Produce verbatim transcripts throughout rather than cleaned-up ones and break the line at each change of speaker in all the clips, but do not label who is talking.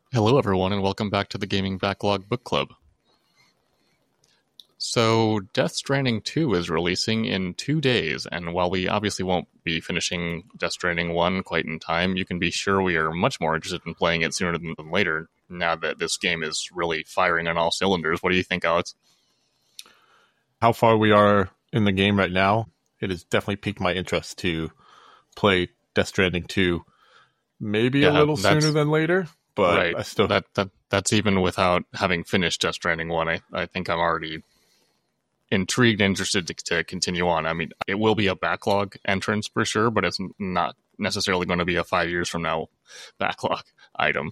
Hello, everyone, and welcome back to the Gaming Backlog Book Club. So, Death Stranding two is releasing in two days, and while we obviously won't be finishing Death Stranding one quite in time, you can be sure we are much more interested in playing it sooner than later, now that this game is really firing on all cylinders. What do you think, Alex?
How far we are in the game right now, it has definitely piqued my interest to play Death Stranding two. Maybe
Yeah,
a little
that's-
sooner than later, but
right.
I still...
That, that That's even without having finished Death Stranding one. I, I think I'm already intrigued and interested to, to continue on. I mean, it will be a backlog entrance for sure, but it's not necessarily going to be a five years from now backlog item.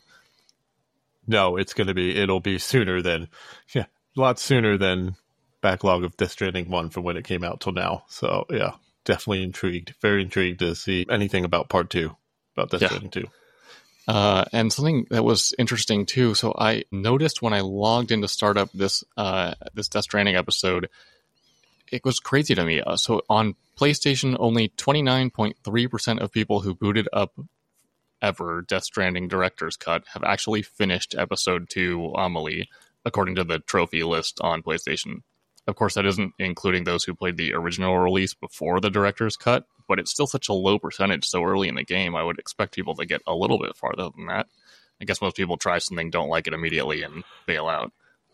No, it's going to be, it'll be sooner than, yeah, a lot sooner than backlog of Death Stranding one from when it came out till now. So, yeah, definitely intrigued. Very intrigued to see anything about part two, about Death
Yeah.
Stranding two.
Uh, and something that was interesting too. So I noticed when I logged in to start up this uh, this Death Stranding episode, it was crazy to me. Uh, so on PlayStation, only twenty-nine point three percent of people who booted up ever Death Stranding Director's Cut have actually finished Episode two Amelie, according to the trophy list on PlayStation. Of course, that isn't including those who played the original release before the Director's Cut, but it's still such a low percentage so early in the game. I would expect people to get a little bit farther than that. I guess most people try something, don't like it immediately, and bail out.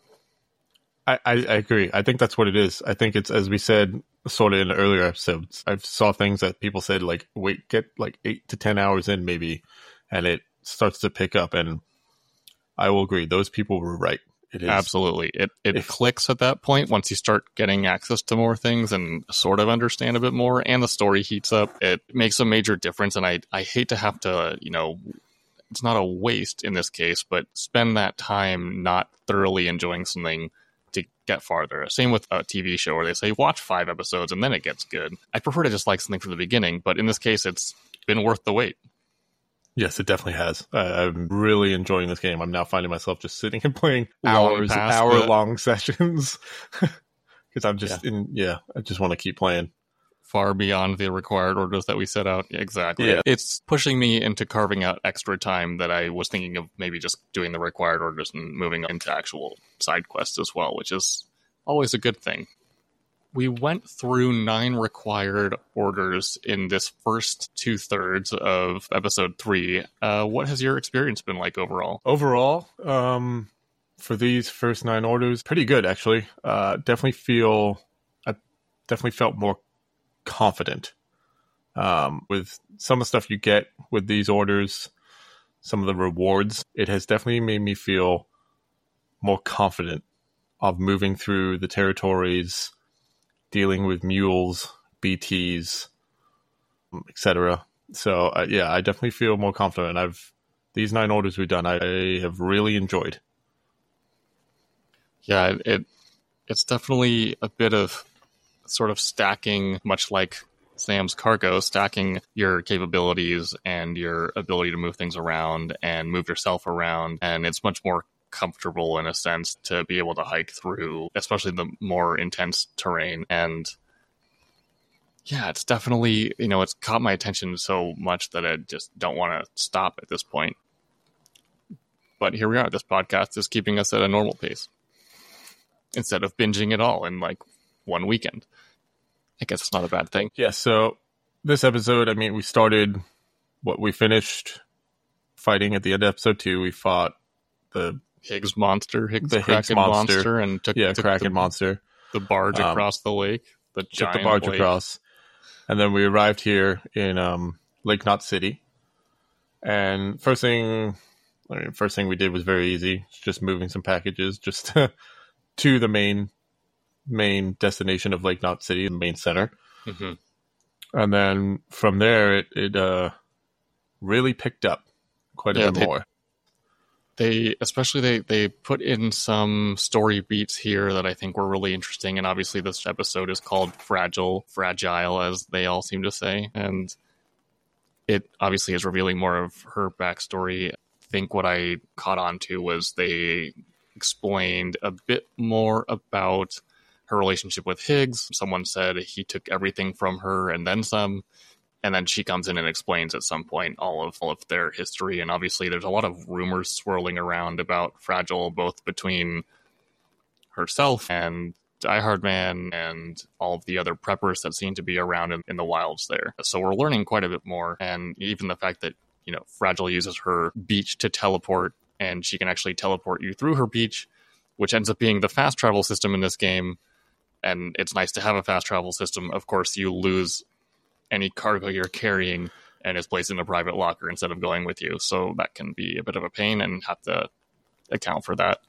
I, I, I agree. I think that's what it is. I think it's, as we said, sort of in earlier episodes, I saw things that people said, like, wait, get like eight to ten hours in maybe, and it starts to pick up. And I will agree. Those people were right. It is.
Absolutely. It it
If-
clicks at that point once you start getting access to more things and sort of understand a bit more, and the story heats up. It makes a major difference, and I, I hate to have to, you know, it's not a waste in this case, but spend that time not thoroughly enjoying something to get farther. Same with a T V show where they say, watch five episodes and then it gets good. I prefer to just like something from the beginning, but in this case, it's been worth the wait.
Yes, it definitely has. I, I'm really enjoying this game. I'm now finding myself just sitting and playing
Long
hours,
past
hour
the-
long sessions. Because I'm just in, yeah, I just want to keep playing.
Far beyond the required orders that we set out. Exactly.
Yeah.
It's pushing me into carving out extra time that I was thinking of maybe just doing the required orders and moving into actual side quests as well, which is always a good thing. We went through nine required orders in this first two thirds of episode three. Uh, what has your experience been like overall?
Overall, um, for these first nine orders, pretty good, actually. Uh, definitely feel, I definitely felt more confident um, with some of the stuff you get with these orders, some of the rewards. It has definitely made me feel more confident of moving through the territories, dealing with mules, B Ts, et cetera. So uh, yeah, I definitely feel more confident. I've these nine orders we've done, I, I have really enjoyed.
Yeah, it, it it's definitely a bit of sort of stacking, much like Sam's Cargo, stacking your capabilities and your ability to move things around and move yourself around. And it's much more comfortable in a sense to be able to hike through, especially the more intense terrain. And yeah, it's definitely, you know, it's caught my attention so much that I just don't want to stop at this point. But here we are. This podcast is keeping us at a normal pace instead of binging it all in like one weekend. I guess it's not a bad thing.
Yeah, so this episode, I mean, we started, what we finished fighting at the end of episode two. We fought the
Higgs monster, Higgs
The Higgs
Kraken
monster.
monster, and took,
yeah
took
Kraken
the,
monster.
the barge
Um,
across the lake. The
Took
giant
the barge
lake.
across. And then we arrived here in um, Lake Knot City. And first thing, I mean, first thing we did was very easy. Just moving some packages just to the main main destination of Lake Knot City, the main center.
Mm-hmm.
And then from there, it, it uh, really picked up quite a
Yeah,
bit
they-
more.
They, especially they, they put in some story beats here that I think were really interesting. And obviously this episode is called Fragile, Fragile, as they all seem to say. And it obviously is revealing more of her backstory. I think what I caught on to was they explained a bit more about her relationship with Higgs. Someone said he took everything from her and then some. And then she comes in and explains at some point all of all of their history. And obviously there's a lot of rumors swirling around about Fragile, both between herself and Die Hard Man and all of the other preppers that seem to be around in, in the wilds there. So we're learning quite a bit more. And even the fact that, you know, Fragile uses her beach to teleport, and she can actually teleport you through her beach, which ends up being the fast travel system in this game. And it's nice to have a fast travel system. Of course, you lose any cargo you're carrying and is placed in a private locker instead of going with you. So that can be a bit of a pain and have to account for that.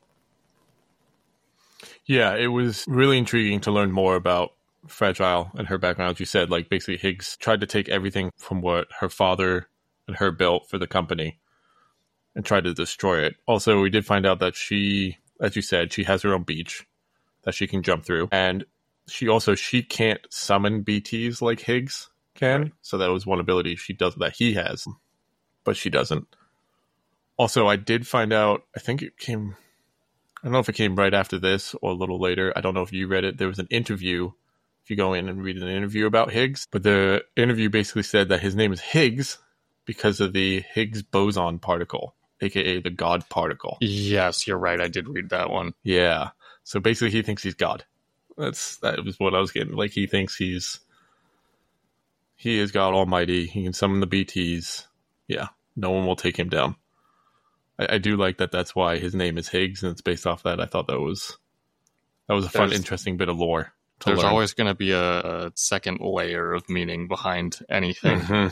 Yeah, it was really intriguing to learn more about Fragile and her background. As you said, like basically Higgs tried to take everything from what her father and her built for the company and tried to destroy it. Also, we did find out that she, as you said, she has her own beach that she can jump through. And she also, she can't summon B Ts like Higgs can. Right. So that was one ability she does that he has, but she doesn't. Also, I did find out, I think it came, I don't know if it came right after this or a little later. I don't know if you read it. There was an interview, if you go in and read an interview about Higgs, but the interview basically said that his name is Higgs because of the Higgs boson particle, aka the God particle.
Yes, you're right. I did read that one.
Yeah. So basically he thinks he's God. That's, that was what I was getting. Like he thinks he's, he is God Almighty. He can summon the B Ts. Yeah. No one will take him down. I, I do like that. That's why his name is Higgs, and it's based off that. I thought that was that was a fun, there's, interesting bit of lore.
There's
learn.
always going to be a, a second layer of meaning behind anything. Mm-hmm.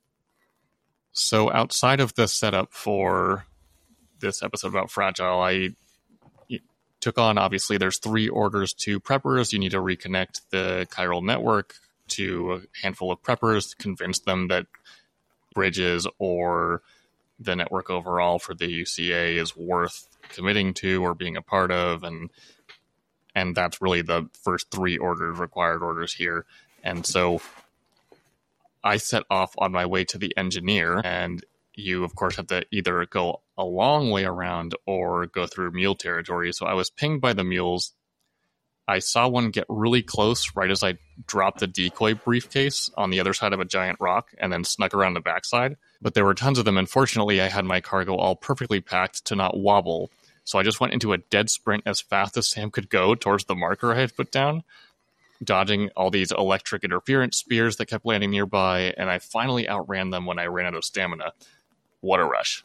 So outside of the setup for this episode about Fragile, I took on, obviously, there's three orders to preppers. You need to reconnect the chiral network to a handful of preppers, convince them that bridges or the network overall for the U C A is worth committing to or being a part of, and and that's really the first three orders, required orders here. And so I set off on my way to the engineer, and you, of course, have to either go a long way around or go through mule territory. So I was pinged by the mules. I saw one get really close right as I dropped the decoy briefcase on the other side of a giant rock and then snuck around the backside. But there were tons of them, and fortunately I had my cargo all perfectly packed to not wobble. So I just went into a dead sprint as fast as Sam could go towards the marker I had put down, dodging all these electric interference spears that kept landing nearby, and I finally outran them when I ran out of stamina. What a rush.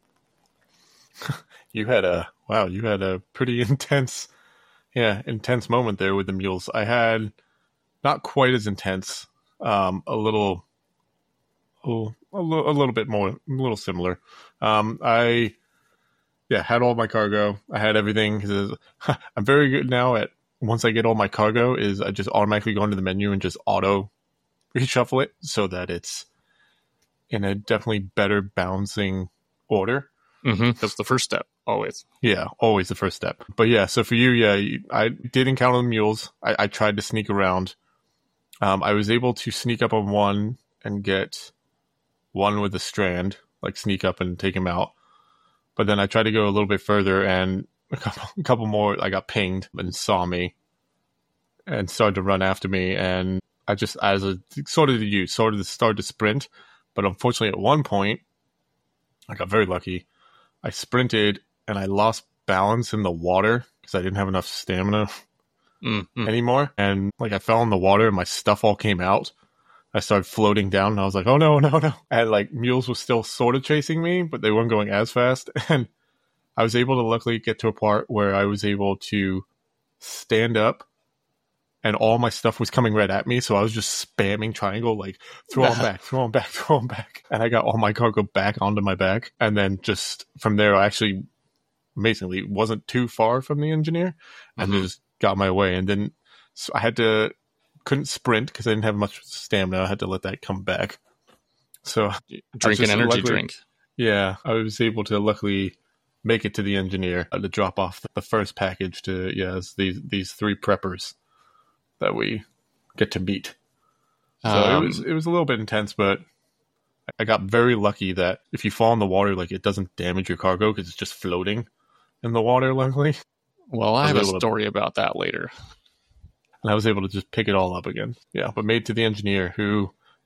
You had a, wow, you had a pretty intense... Yeah, intense moment there with the mules. I had not quite as intense, um, a little, a little, a little, a little bit more, a little similar. Um, I, yeah, had all my cargo. I had everything. I'm very good now at, once I get all my cargo, is I just automatically go into the menu and just auto reshuffle it so that it's in a definitely better balancing order.
Mm-hmm. That's the first step, always.
Yeah, always the first step. But yeah, so for you, yeah, you, I did encounter the mules. I, I tried to sneak around. Um, I was able to sneak up on one and get one with a strand, like sneak up and take him out. But then I tried to go a little bit further, and a couple, a couple more, I got pinged and saw me and started to run after me. And I just, as a sort of you, sort of started to sprint. But unfortunately, at one point, I got very lucky. I sprinted and I lost balance in the water because I didn't have enough stamina mm-hmm. anymore. And like I fell in the water and my stuff all came out. I started floating down and I was like, oh no, no, no. And like mules were still sort of chasing me, but they weren't going as fast. And I was able to luckily get to a part where I was able to stand up and all my stuff was coming right at me. So I was just spamming triangle, like throw them back, throw them back, throw them back. And I got all my cargo back onto my back. And then just from there, I actually, amazingly, wasn't too far from the engineer and mm-hmm. just got my way. And then so I had to, couldn't sprint because I didn't have much stamina. I had to let that come back. So
drink an energy
luckily,
drink.
Yeah, I was able to luckily make it to the engineer uh, to drop off the first package to, yes, these, these three preppers that we get to meet. So um, it was it was a little bit intense, but I got very lucky that if you fall in the water, like it doesn't damage your cargo because it's just floating in the water, luckily.
Well, I, I have a story to, about that later.
And I was able to just pick it all up again. Yeah, but made it to the engineer who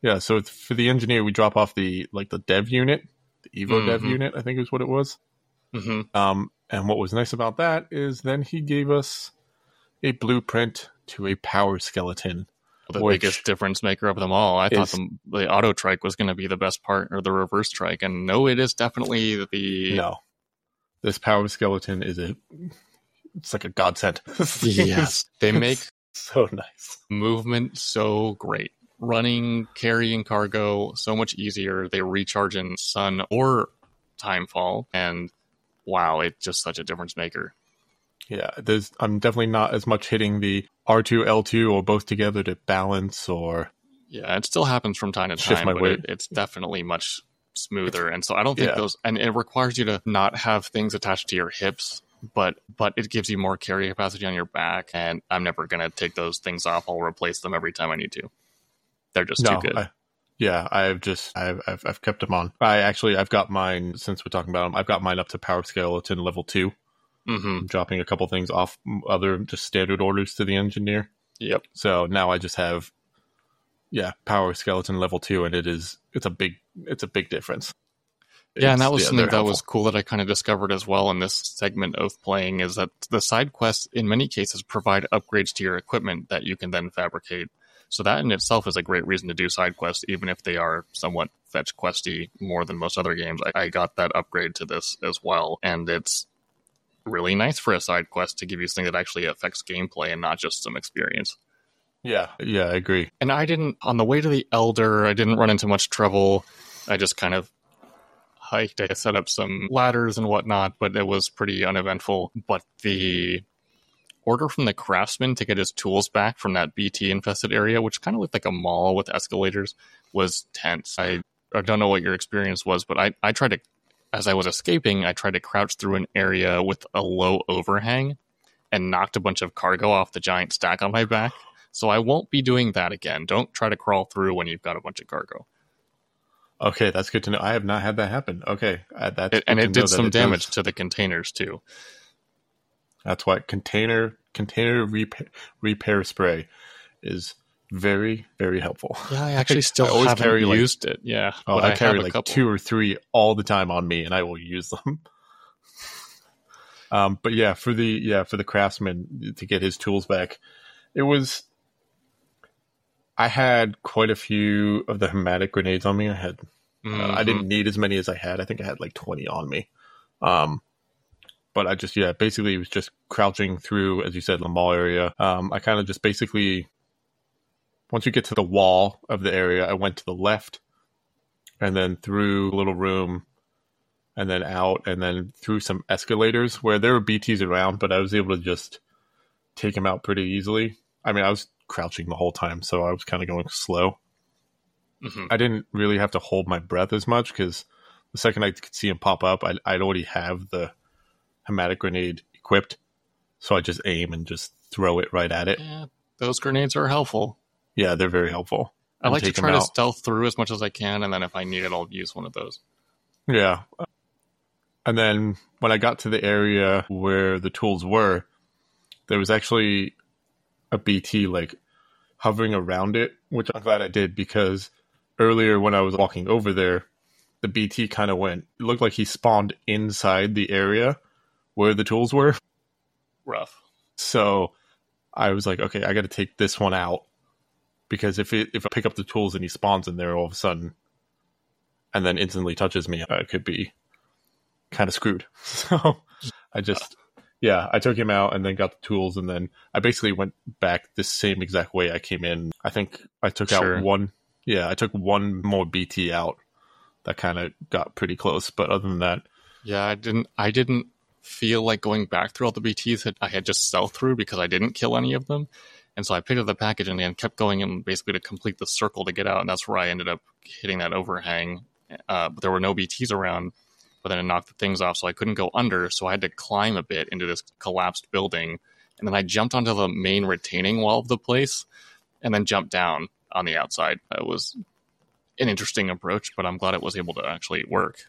Yeah, so it's, for the engineer, we drop off the like the dev unit, the Evo dev
Mhm.
unit, I think is what it was.
hmm
Um, and what was nice about that is then he gave us a blueprint to a power skeleton,
The
which
biggest difference maker of them all. I thought
is
the, the auto trike was going to be the best part, or the reverse trike, and no, it is definitely the
no, this power skeleton is a it's like a godsend.
yes. They make
so nice.
movement so great. Running, carrying cargo so much easier. They recharge in sun or timefall, and wow, it's just such a difference maker.
Yeah, there's I'm definitely not as much hitting the R two, L two, or both together to balance or
Yeah, it still happens from time to
Shift
time,
my
but
weight.
it, it's definitely much smoother. And so I don't think
Yeah.
those, and it requires you to not have things attached to your hips, but but it gives you more carry capacity on your back. And I'm never gonna take those things off. I'll replace them every time I need to. They're just
no,
too good.
I, yeah, I've just I've, I've I've kept them on. I actually I've got mine since we're talking about them. I've got mine up to power skeleton level two.
hmm
I'm dropping a couple things off other just standard orders to the engineer.
Yep.
So now I just have, yeah, power skeleton level two, and it is it's a big it's a big difference.
Yeah, and that
It's-
was
yeah,
something
they're
that
helpful.
was cool that I kind of discovered as well in this segment of playing is that the side quests, in many cases, provide upgrades to your equipment that you can then fabricate. So that in itself is a great reason to do side quests, even if they are somewhat fetch questy more than most other games. I, I got that upgrade to this as well, and it's really nice for a side quest to give you something that actually affects gameplay and not just some experience.
Yeah, yeah, I agree.
And I didn't, on the way to the Elder, I didn't run into much trouble. I just kind of hiked. I set up some ladders and whatnot, but it was pretty uneventful. But the order from the craftsman to get his tools back from that B T infested area, which kind of looked like a mall with escalators, was tense. I, I don't know what your experience was, but I, I tried to, as I was escaping, I tried to crouch through an area with a low overhang and knocked a bunch of cargo off the giant stack on my back. So I won't be doing that again. Don't try to crawl through when you've got a bunch of cargo.
Okay, that's good to know. I have not had that happen. Okay, uh, that's
It, and
good
it
to know
did
that
some
it
damage
does.
to the containers too.
That's why container container repair, repair spray is very very helpful.
Yeah, I actually still
I always
haven't
carry, like-
used it. Yeah,
Oh,
but
I,
I,
carry
have a
like
couple.
two or three all the time on me, and I will use them. um, but yeah, for the yeah for the craftsman to get his tools back, it was. I had quite a few of the hematic grenades on me. I had uh, I
Mhm.
didn't need as many as I had. I think I had like twenty on me. Um, but I just yeah basically was just crouching through, as you said, the mall area. Um, I kind of just basically once you get to the wall of the area, I went to the left, and then through a little room, and then out, and then through some escalators where there were B Ts around, but I was able to just take them out pretty easily. I mean, I was crouching the whole time, so I was kind of going slow.
Mhm.
I didn't really have to hold my breath as much because the second I could see him pop up, I'd, I'd already have the hematic grenade equipped, so I just aim and just throw it right at it.
Yeah, those grenades are helpful.
Yeah, they're very helpful.
I
And
like to
take 'em
try to
out.
stealth through as much as I can, and then if I need it, I'll use one of those.
Yeah. And then when I got to the area where the tools were, there was actually a B T like hovering around it, which I'm glad I did because earlier when I was walking over there, the B T kind of went, it looked like he spawned inside the area where the tools were.
Rough.
So I was like, okay, I got to take this one out because if it, if I pick up the tools and he spawns in there all of a sudden and then instantly touches me, I could be kind of screwed. So I just, yeah, I took him out and then got the tools, and then I basically went back the same exact way I came in. I think I took
Sure.
out one, yeah, I took one more B T out that kind of got pretty close, but other than that,
Yeah, I didn't. I didn't feel like going back through all the B Ts that I had just stealth through because I didn't kill any of them, and so I picked up the package and then kept going in basically to complete the circle to get out, and that's where I ended up hitting that overhang. Uh, but there were no B Ts around, but then it knocked the things off, so I couldn't go under, so I had to climb a bit into this collapsed building, and then I jumped onto the main retaining wall of the place, and then jumped down on the outside. It was an interesting approach, but I'm glad it was able to actually work.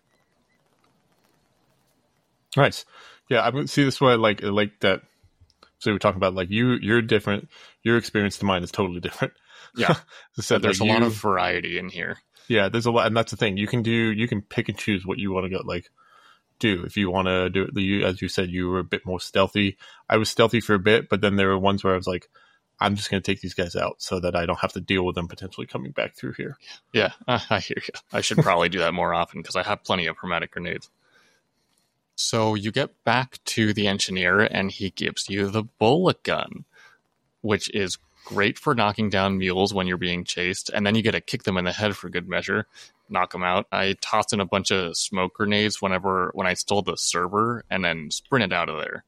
nice. Yeah, I mean, see this way, like like that. So we're talking about like you, you're different. Your experience to mine is totally different.
Yeah.
So
There's
like
a lot
you-
of variety in here.
Yeah, there's a lot, and that's the thing. You can do, you can pick and choose what you want to go like do. If you want to do it, you, as you said, you were a bit more stealthy. I was stealthy for a bit, but then there were ones where I was like, I'm just going to take these guys out so that I don't have to deal with them potentially coming back through here.
Yeah, I, I hear you. I should probably do that more often because I have plenty of chromatic grenades. So you get back to the engineer, and he gives you the bullet gun, which is great for knocking down mules when you're being chased, and then you get to kick them in the head for good measure, knock them out. I tossed in a bunch of smoke grenades whenever when I stole the server, and then sprinted out of there.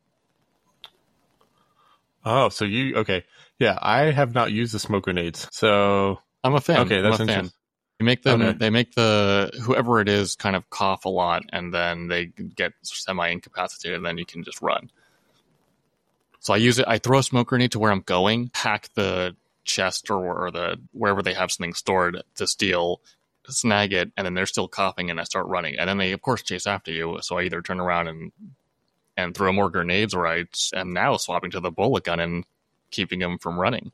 Oh, so you okay? Yeah, I have not used the smoke grenades, so
I'm a fan.
okay, that's
I'm a fan.
interesting.
You make them.
Okay.
They make the whoever it is kind of cough a lot, and then they get semi incapacitated, and then you can just run. So I use it. I throw a smoke grenade to where I'm going, hack the chest or, or the wherever they have something stored to steal, snag it, and then they're still coughing, and I start running. And then they, of course, chase after you. So I either turn around and and throw more grenades, or I am now swapping to the bullet gun and keeping them from running.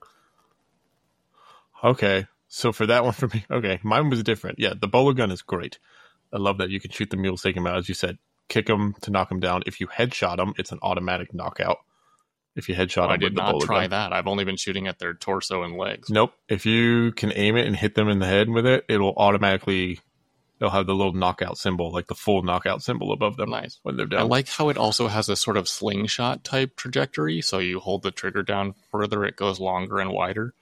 Okay, so for that one for me, okay, mine was different. Yeah, the bullet gun is great. I love that you can shoot the mules, take them out, as you said, kick them to knock them down. If you headshot them, it's an automatic knockout. If you headshot them
I did
with the
not
bullet
try
gun.
that. I've only been shooting at their torso and legs.
Nope. If you can aim it and hit them in the head with it, it'll automatically, they'll have the little knockout symbol, like the full knockout symbol above them.
Nice.
When they're
I
down.
like how it also has a sort of slingshot type trajectory. So you hold the trigger down further, it goes longer and wider.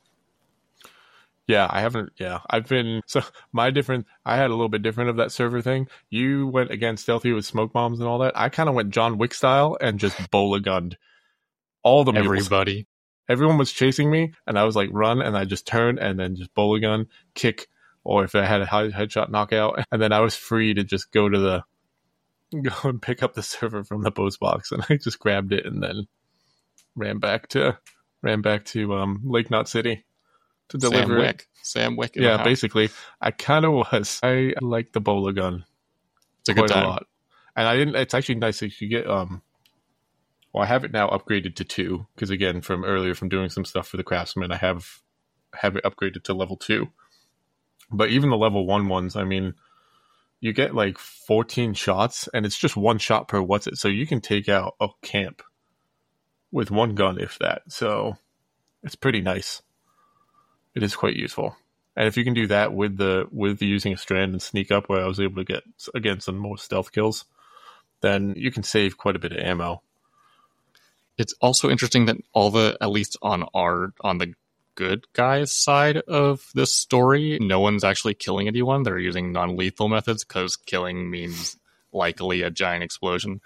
Yeah, I haven't. Yeah, I've been. So my different. I had a little bit different of that server thing. You went again stealthy with smoke bombs and all that. I kind of went John Wick style and just bola gunned all the mules.
Everybody.
Everyone was chasing me, and I was like run, and I just turn and then just bola gun, kick, or if I had a high headshot knockout, and then I was free to just go to the go and pick up the server from the post box, and I just grabbed it and then ran back to ran back to um, Lake Knot City. To deliver
Sam Wick. It. Sam Wick.
Yeah, basically. I kind of was. I like the bola gun.
It's a good time.
A lot. And I didn't, it's actually nice that you get, um, well, I have it now upgraded to two, because again, from earlier, from doing some stuff for the Craftsman, I have, have it upgraded to level two. But even the level one ones, I mean, you get like fourteen shots, and it's just one shot per what's it. So you can take out a camp with one gun, if that. So it's pretty nice. It is quite useful, and if you can do that with the with the using a strand and sneak up, where I was able to get again some more stealth kills, then you can save quite a bit of ammo.
It's also interesting that all the, at least on our on the good guys side of this story, no one's actually killing anyone. They're using non-lethal methods because killing means likely a giant explosion.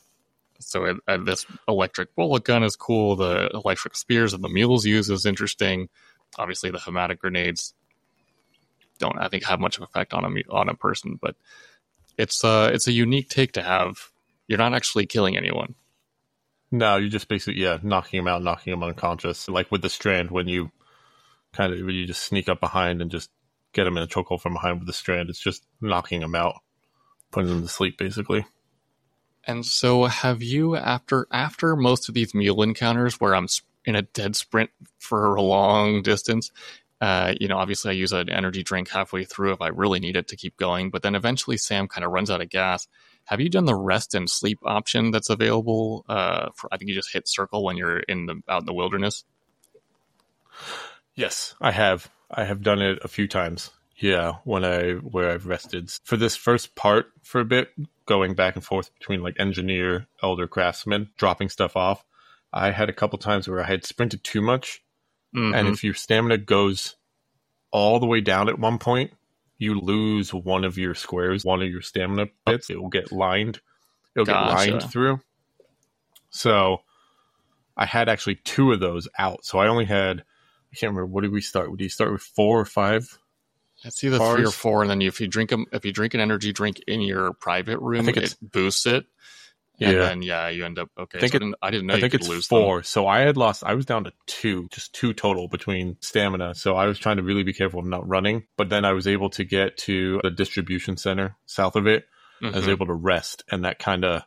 So it, uh, this electric bullet gun is cool. The electric spears that the mules use is interesting. Obviously, the chromatic grenades don't, I think, have much of effect on a on a person, but it's uh it's a unique take to have. You're not actually killing anyone.
No, you just basically yeah knocking them out, knocking them unconscious. Like with the strand, when you kind of when you just sneak up behind and just get them in a chokehold from behind with the strand, it's just knocking them out, putting them to sleep, basically.
And so, have you after after most of these mule encounters where I'm in a dead sprint for a long distance, uh, you know, obviously I use an energy drink halfway through if I really need it to keep going, but then eventually Sam kind of runs out of gas. Have you done the rest and sleep option that's available? Uh, for, I think you just hit circle when you're in the out in the wilderness.
Yes, I have. I have done it a few times. Yeah, when I where I've rested for this first part for a bit, going back and forth between like engineer, elder, craftsman, dropping stuff off. I had a couple times where I had sprinted too much, mm-hmm. and if your stamina goes all the way down at one point, you lose one of your squares, one of your stamina bits. It will get lined. It'll gotcha. get lined through. So I had actually two of those out. So I only had, I can't remember, what did we start? Would you start with four or five?
It's either bars? three or four, and then you, if you drink them, if you drink an energy drink in your private room, I think it boosts it. And yeah. then, yeah, you end up, okay,
I, think
so
it,
I, didn't, I didn't know
I
you
think
could
it's
lose
four.
them.
So I had lost, I was down to two, just two total between stamina. So I was trying to really be careful of not running. But then I was able to get to the distribution center south of it. Mm-hmm. I was able to rest, and that kind of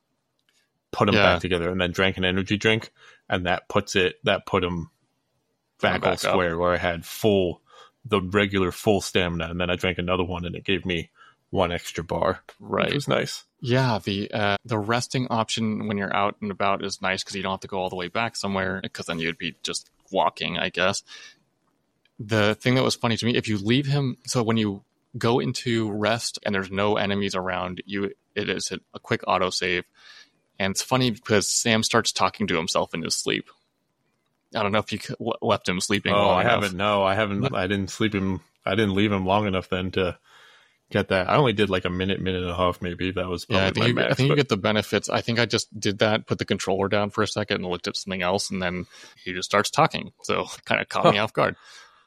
put them yeah. back together. And then drank an energy drink, and that puts it, that put them back all
back up.
square where I had full, the regular full stamina, and then I drank another one and it gave me one extra bar,
Right.
which was nice.
Yeah, the uh, the resting option when you're out and about is nice because you don't have to go all the way back somewhere, because then you'd be just walking, I guess. The thing that was funny to me, if you leave him, so when you go into rest and there's no enemies around you, it is a quick autosave. And it's funny because Sam starts talking to himself in his sleep. I don't know if you left him sleeping
Oh,
long
I
enough.
haven't. No, I haven't. I didn't sleep him. I didn't leave him long enough then to get that. I only did like a minute, minute and a half, maybe. That was probably
Yeah, I think,
my
you,
max,
I think
but...
you get the benefits. I think I just did that, put the controller down for a second and looked at something else, and then he just starts talking. So it kind of caught
huh.
me off guard.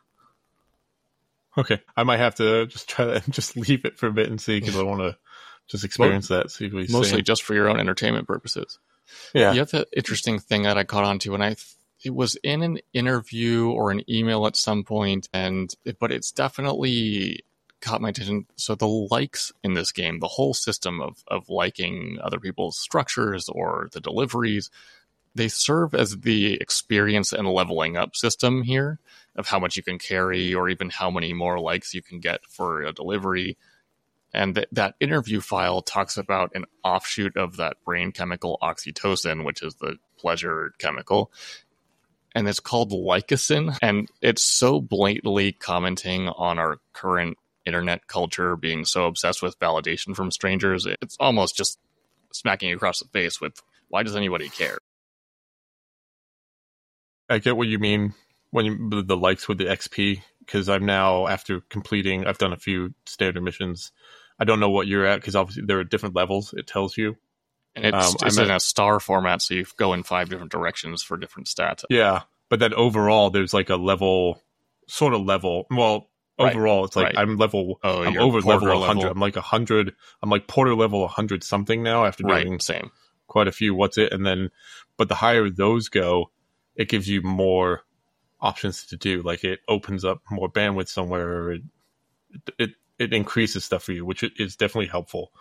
Okay, I might have to just try that and just leave it for a bit and see, because I want to just experience that. See what he's
Mostly
saying.
just for your own entertainment purposes.
Yeah.
The other interesting thing that I caught on to, and I it was in an interview or an email at some point, and but it's definitely caught my attention. So the likes in this game, the whole system of of liking other people's structures or the deliveries, they serve as the experience and leveling up system here of how much you can carry or even how many more likes you can get for a delivery. And th- that interview file talks about an offshoot of that brain chemical oxytocin, which is the pleasure chemical. And it's called Lycosin. And it's so blatantly commenting on our current internet culture being so obsessed with validation from strangers. It's almost just smacking you across the face with, why does anybody care?
I get what you mean when you the likes with the X P, because I'm now, after completing, I've done a few standard missions. I don't know what you're at, because obviously there are different levels. It tells you.
And it's,
Um,
it's
I'm
in
at-
a star format, so you go in five different directions for different stats.
Yeah, but then overall, there's like a level, sort of level. Well,
Right,
overall, it's like
right.
I'm level.
Oh,
I'm
you're
over
Porter
level one hundred.
level.
I'm like one hundred. I'm like Porter level one hundred something now after doing
Right, same.
quite a few. What's it? And then, but the higher those go, it gives you more options to do. Like it opens up more bandwidth somewhere. Or it, it it increases stuff for you, which is definitely helpful.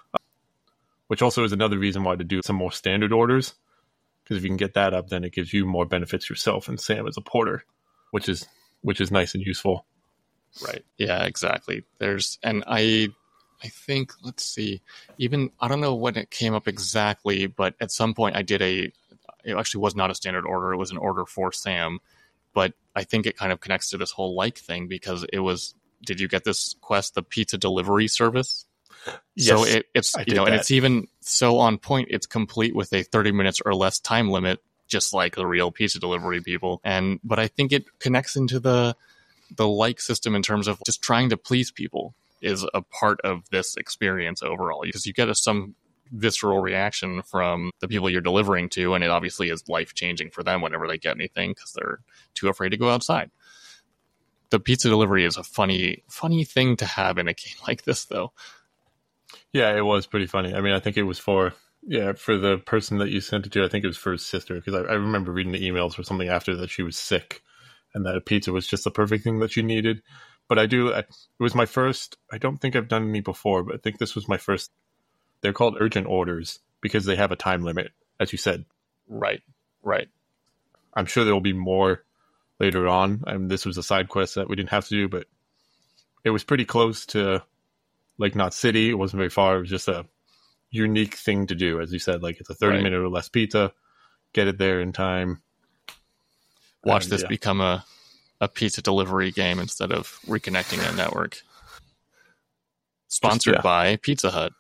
Which also is another reason why to do some more standard orders, because if you can get that up, then it gives you more benefits yourself and Sam as a porter, which is which is nice and useful.
Right. Yeah, exactly. There's, and I, I think, let's see, even, I don't know when it came up exactly, but at some point I did a, it actually was not a standard order. It was an order for Sam, but I think it kind of connects to this whole like thing, because it was, did you get this quest, the pizza delivery service?
Yes,
so it, it's,
I
you
did
know, and
that.
it's even so on point, it's complete with a thirty minutes or less time limit, just like the real pizza delivery people. And, but I think it connects into the, the like system in terms of just trying to please people is a part of this experience overall, because you get a, some visceral reaction from the people you're delivering to, and it obviously is life-changing for them whenever they get anything, because they're too afraid to go outside. The pizza delivery is a funny, funny thing to have in a game like this, though.
Yeah, it was pretty funny. I mean, I think it was for, yeah, for the person that you sent it to, I think it was for his sister, because I, I remember reading the emails or something after that she was sick, and that a pizza was just the perfect thing that she needed. But I do, I, it was my first, I don't think I've done any before, but I think this was my first. They're called urgent orders because they have a time limit, as you said.
Right, right.
I'm sure there will be more later on. I mean, this was a side quest that we didn't have to do, but it was pretty close to Lake Knot City. It wasn't very far. It was just a unique thing to do, as you said. Like, it's a thirty
Right.
minute or less pizza. Get it there in time.
Watch
And,
this
yeah.
become a, a pizza delivery game instead of reconnecting a network. Sponsored
yeah.
by Pizza Hut.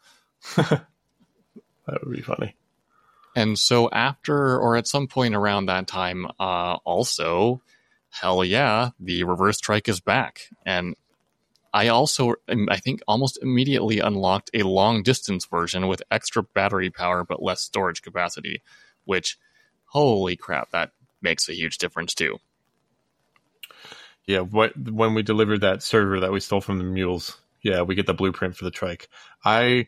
That would be funny.
And so after, or at some point around that time, uh, also, hell yeah, the reverse trike is back. And I also, um, I think, almost immediately unlocked a long distance version with extra battery power but less storage capacity, which, holy crap, that makes a huge difference too.
Yeah, what, when we delivered that server that we stole from the mules, yeah, we get the blueprint for the trike. I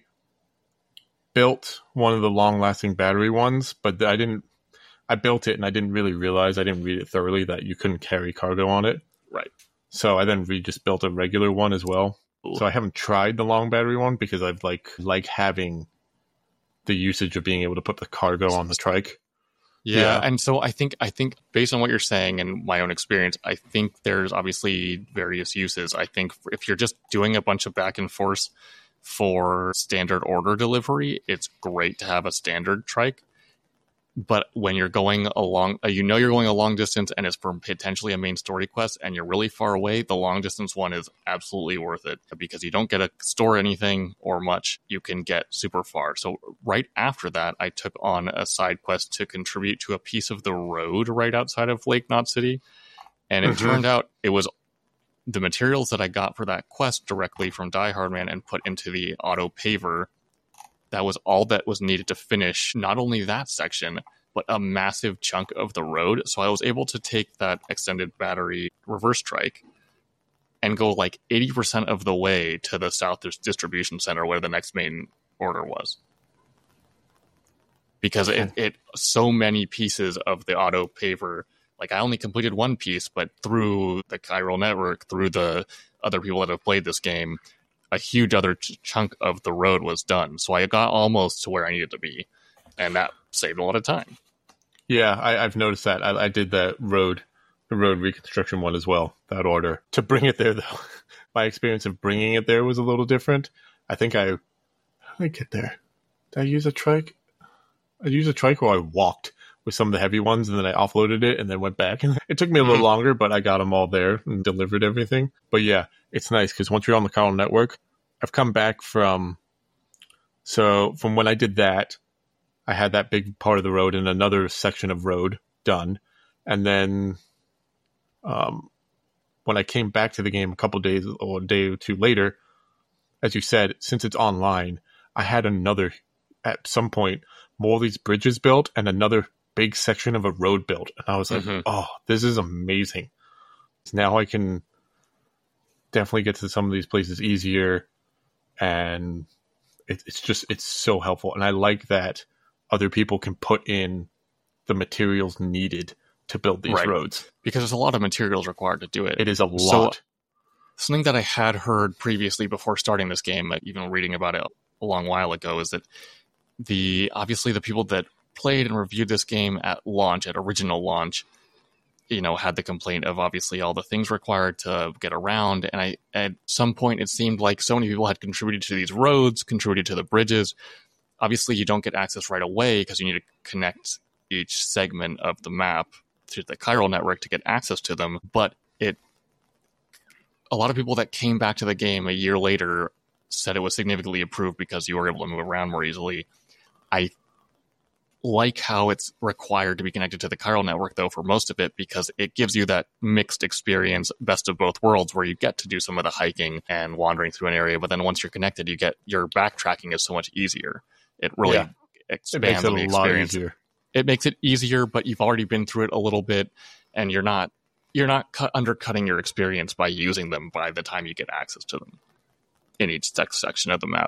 built one of the long-lasting battery ones, but I didn't. I built it and I didn't really realize, I didn't read it thoroughly, that you couldn't carry cargo on it.
Right.
So I then re- just built a regular one as well.
Cool.
So I haven't tried the long battery one because I've like like having the usage of being able to put the cargo on the trike.
Yeah,
Yeah.
and so I think I think based on what you're saying and my own experience, I think there's obviously various uses. I think if you're just doing a bunch of back and forth for standard order delivery, it's great to have a standard trike. But when you're going along, uh, you know you're going a long distance and it's for potentially a main story quest and you're really far away, the long distance one is absolutely worth it because you don't get to store anything or much. You can get super far. So right after that, I took on a side quest to contribute to a piece of the road right outside of Lake Knot City. And it
Mhm.
turned out it was the materials that I got for that quest directly from Die Hard Man and put into the auto paver. That was all that was needed to finish not only that section, but a massive chunk of the road. So I was able to take that extended battery reverse trike and go like eighty percent of the way to the South Distribution Center where the next main order was. Because it, it so many pieces of the auto paver, like I only completed one piece, but through the chiral network, through the other people that have played this game, a huge other ch- chunk of the road was done. So I got almost to where I needed to be. And that saved a lot of time.
Yeah, I, I've noticed that. I, I did that road, the road reconstruction one as well, that order. To bring it there, though, my experience of bringing it there was a little different. I think I, how did I get there? Did I use a trike? I used a trike or I walked with some of the heavy ones and then I offloaded it and then went back. And it took me a little
Mm-hmm.
longer, but I got them all there and delivered everything. But yeah, it's nice because once you're on the chiral network, I've come back from, so from when I did that, I had that big part of the road and another section of road done. And then um, when I came back to the game a couple days or a day or two later, as you said, since it's online, I had another, at some point, more of these bridges built and another big section of a road built. And I was like,
Mhm.
oh, this is amazing. Now I can definitely get to some of these places easier. And it, it's just, it's so helpful. And I like that other people can put in the materials needed to build these
Right.
roads.
Because there's a lot of materials required to do it.
It is a
So-
lot.
Something that I had heard previously before starting this game, like even reading about it a long while ago, is that the obviously the people that played and reviewed this game at launch, at original launch, you know, had the complaint of obviously all the things required to get around. And I, at some point, it seemed like so many people had contributed to these roads, contributed to the bridges. Obviously, you don't get access right away because you need to connect each segment of the map to the chiral network to get access to them. But it, a lot of people that came back to the game a year later said it was significantly improved because you were able to move around more easily. I like how it's required to be connected to the chiral network, though, for most of it, because it gives you that mixed experience, best of both worlds, where you get to do some of the hiking and wandering through an area, but then once you're connected, you get your backtracking is so much easier. It really
Yeah. It
expands
makes it
on the
a lot
experience.
easier.
It makes it easier, but you've already been through it a little bit, and you're not you're not cut, undercutting your experience by using them by the time you get access to them in each sec- section of the map.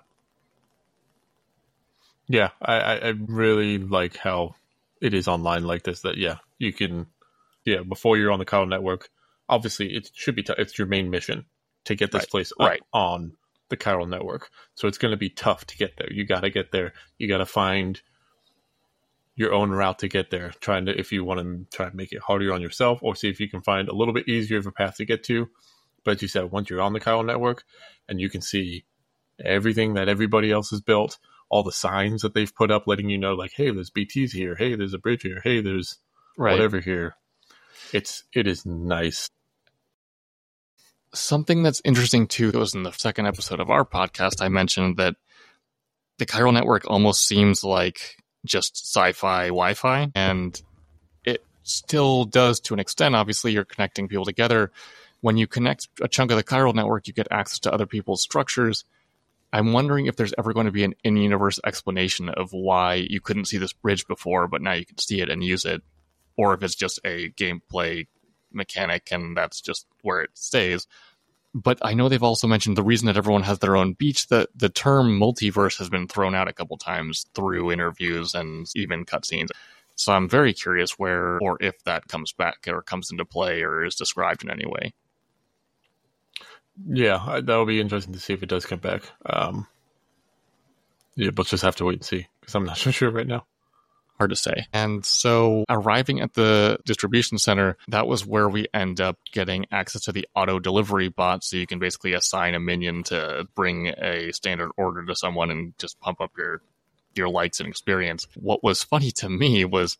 Yeah, I, I I really like how it is online like this. That yeah, you can, yeah, before you're on the chiral network, obviously it should be t- it's your main mission to get this
Right,
place up
right.
on the chiral network. So it's going to be tough to get there. You got to get there. You got to find your own route to get there. Trying to, if you want to try and make it harder on yourself, or see if you can find a little bit easier of a path to get to. But as you said, once you're on the chiral network and you can see everything that everybody else has built, all the signs that they've put up letting you know, like, hey, there's B Ts here, hey, there's a bridge here, hey, there's
Right.
whatever here. It's it is nice.
Something that's interesting too was in the second episode of our podcast, I mentioned that the chiral network almost seems like just sci-fi Wi-Fi, and it still does to an extent. Obviously, you're connecting people together. When you connect a chunk of the chiral network, you get access to other people's structures. I'm wondering if there's ever going to be an in-universe explanation of why you couldn't see this bridge before, but now you can see it and use it, or if it's just a gameplay mechanic and that's just where it stays. But I know they've also mentioned the reason that everyone has their own beach. The, the term multiverse has been thrown out a couple times through interviews and even cutscenes. So I'm very curious where or if that comes back or comes into play or is described in any way.
Yeah, I- that'll be interesting to see if it does come back. Um, yeah, but just have to wait and see because I'm not so sure right now.
Hard to say. And so arriving at the distribution center, that was where we end up getting access to the auto delivery bot. So you can basically assign a minion to bring a standard order to someone and just pump up your, your likes and experience. What was funny to me was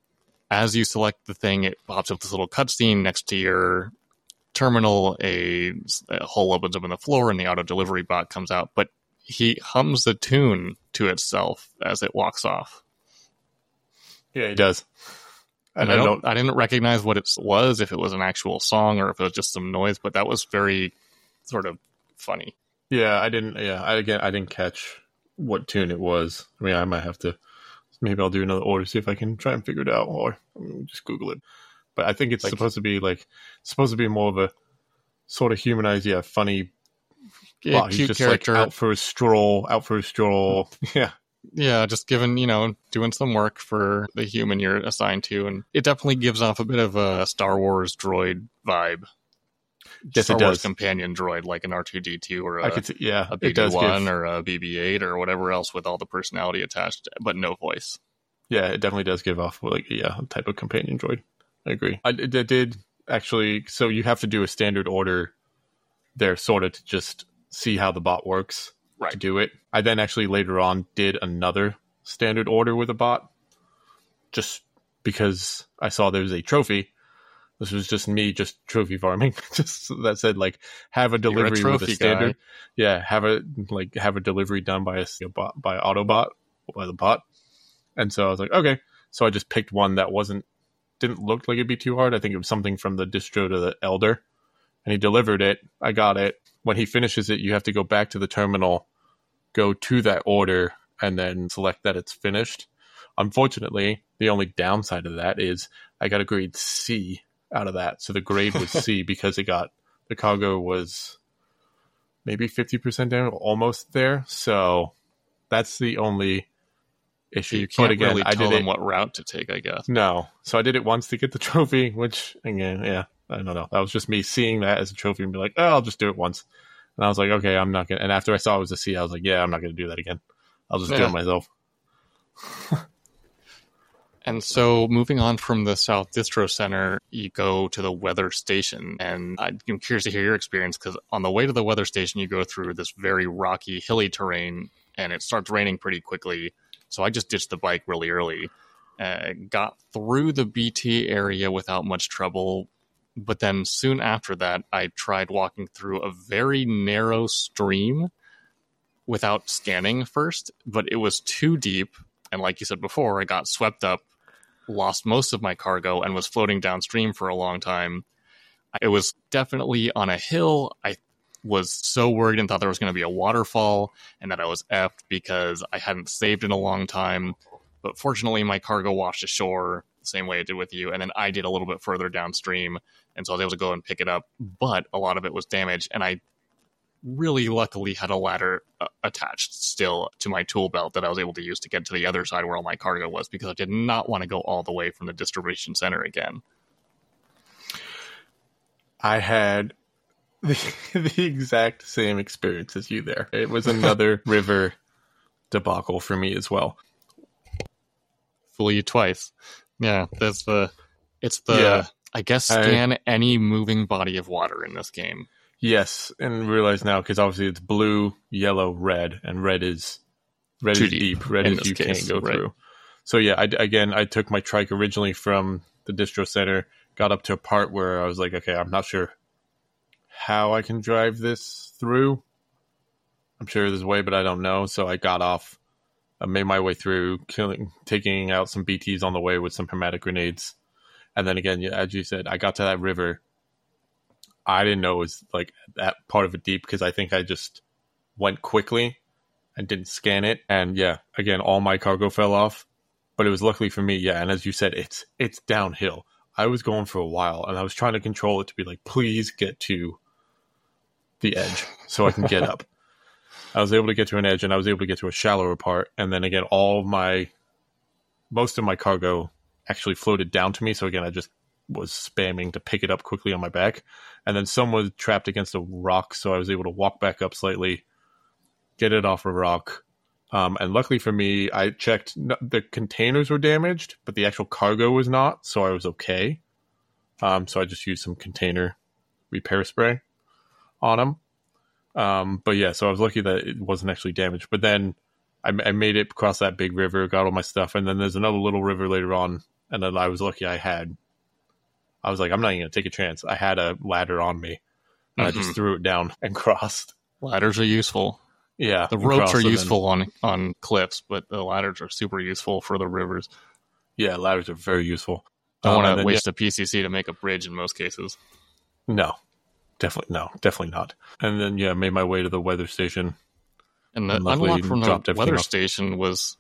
as you select the thing, it pops up this little cutscene next to your terminal. A, a hole opens up in the floor and the auto delivery bot comes out. But he hums the tune to itself as it walks off.
Yeah, he does.
And, and I, don't, I didn't recognize what it was, if it was an actual song or if it was just some noise, but that was very sort of funny.
Yeah, I didn't. Yeah, I again, I didn't catch what tune it was. I mean, I might have to. Maybe I'll do another order, see if I can try and figure it out, or I mean, just Google it. But I think it's like, supposed to be like supposed to be more of a sort of humanized, yeah, funny.
Yeah,
wow,
cute
he's just
character.
Like out for a stroll, out for a stroll. Yeah.
Yeah, just given, you know, doing some work for the human you're assigned to. And it definitely gives off a bit of a Star Wars droid vibe.
Yes,
Star
it does.
Wars companion droid, like an R two D two or a,
I could see, yeah,
a B B one or a B B eight or whatever else with all the personality attached, but no voice.
Yeah, it definitely does give off like yeah, a type of companion droid. I agree. I, I did actually, so you have to do a standard order there sort of to just see how the bot works. Right. To do it. I then actually later on did another standard order with a bot just because I saw there was a trophy. This was just me just trophy farming. Just that said like have a delivery
a
with a standard.
Guy.
Yeah, have a like have a delivery done by a, a bot by Autobot by the bot. And so I was like, okay. So I just picked one that wasn't didn't look like it'd be too hard. I think it was something from the distro to the Elder. And he delivered it. I got it. When he finishes it, you have to go back to the terminal, go to that order, and then select that it's finished. Unfortunately, the only downside of that is I got a grade C out of that. So the grade was C because it got the cargo was maybe fifty percent down, almost there. So that's the only issue.
You can't
but again,
really
I
tell
did
them
it,
what route to take, I guess.
No. So I did it once to get the trophy, which again, yeah, I don't know. That was just me seeing that as a trophy and be like, oh, I'll just do it once. And I was like, okay, I'm not going to. And after I saw it was a C, I was like, yeah, I'm not going to do that again. I'll just yeah. do it myself.
And so moving on from the South Distro Center, you go to the weather station. And I'm curious to hear your experience because on the way to the weather station, you go through this very rocky, hilly terrain and it starts raining pretty quickly. So I just ditched the bike really early. Uh, got through the B T area without much trouble. But then soon after that, I tried walking through a very narrow stream without scanning first, but it was too deep. And like you said before, I got swept up, lost most of my cargo, and was floating downstream for a long time. It was definitely on a hill. I was so worried and thought there was going to be a waterfall and that I was effed because I hadn't saved in a long time. But fortunately, my cargo washed ashore the same way it did with you. And then I did a little bit further downstream. And so I was able to go and pick it up. But a lot of it was damaged. And I really luckily had a ladder uh, attached still to my tool belt that I was able to use to get to the other side where all my cargo was, because I did not want to go all the way from the distribution center again.
I had the, the exact same experience as you there. It was another river debacle for me as well.
Fool you twice. Yeah, that's the, it's the,
yeah,
I guess, scan I, any moving body of water in this game.
Yes, and realize now, because obviously it's blue, yellow, red, and red is red
Too
is
deep,
deep. Red is you
case,
can't go
right.
through. So yeah, I, again, I took my trike originally from the distro center, got up to a part where I was like, okay, I'm not sure how I can drive this through. I'm sure there's a way, but I don't know. So I got off. I made my way through, killing, taking out some B Ts on the way with some hermetic grenades. And then again, as you said, I got to that river. I didn't know it was like that part of it deep because I think I just went quickly and didn't scan it. And yeah, again, all my cargo fell off. But it was luckily for me, yeah. And as you said, it's it's downhill. I was going for a while and I was trying to control it to be like, please get to the edge so I can get up. I was able to get to an edge and I was able to get to a shallower part. And then again, all of my, most of my cargo actually floated down to me. So again, I just was spamming to pick it up quickly on my back. And then some was trapped against a rock. So I was able to walk back up slightly, get it off a rock, Um, and luckily for me, I checked n- the containers were damaged, but the actual cargo was not, so I was okay. Um, so I just used some container repair spray on them. Um, but yeah, so I was lucky that it wasn't actually damaged. But then I, I made it across that big river, got all my stuff, and then there's another little river later on, and then I was lucky I had. I was like, I'm not even gonna take a chance. I had a ladder on me, and mm-hmm. I just threw it down and crossed.
Ladders are useful.
Yeah,
the ropes are useful then, on on cliffs, but the ladders are super useful for the rivers.
Yeah, ladders are very useful.
Don't um, want to waste yeah. a P C C to make a bridge in most cases.
No, definitely no, definitely not. And then yeah, made my way to the weather station.
And the and unlock from the weather off. station was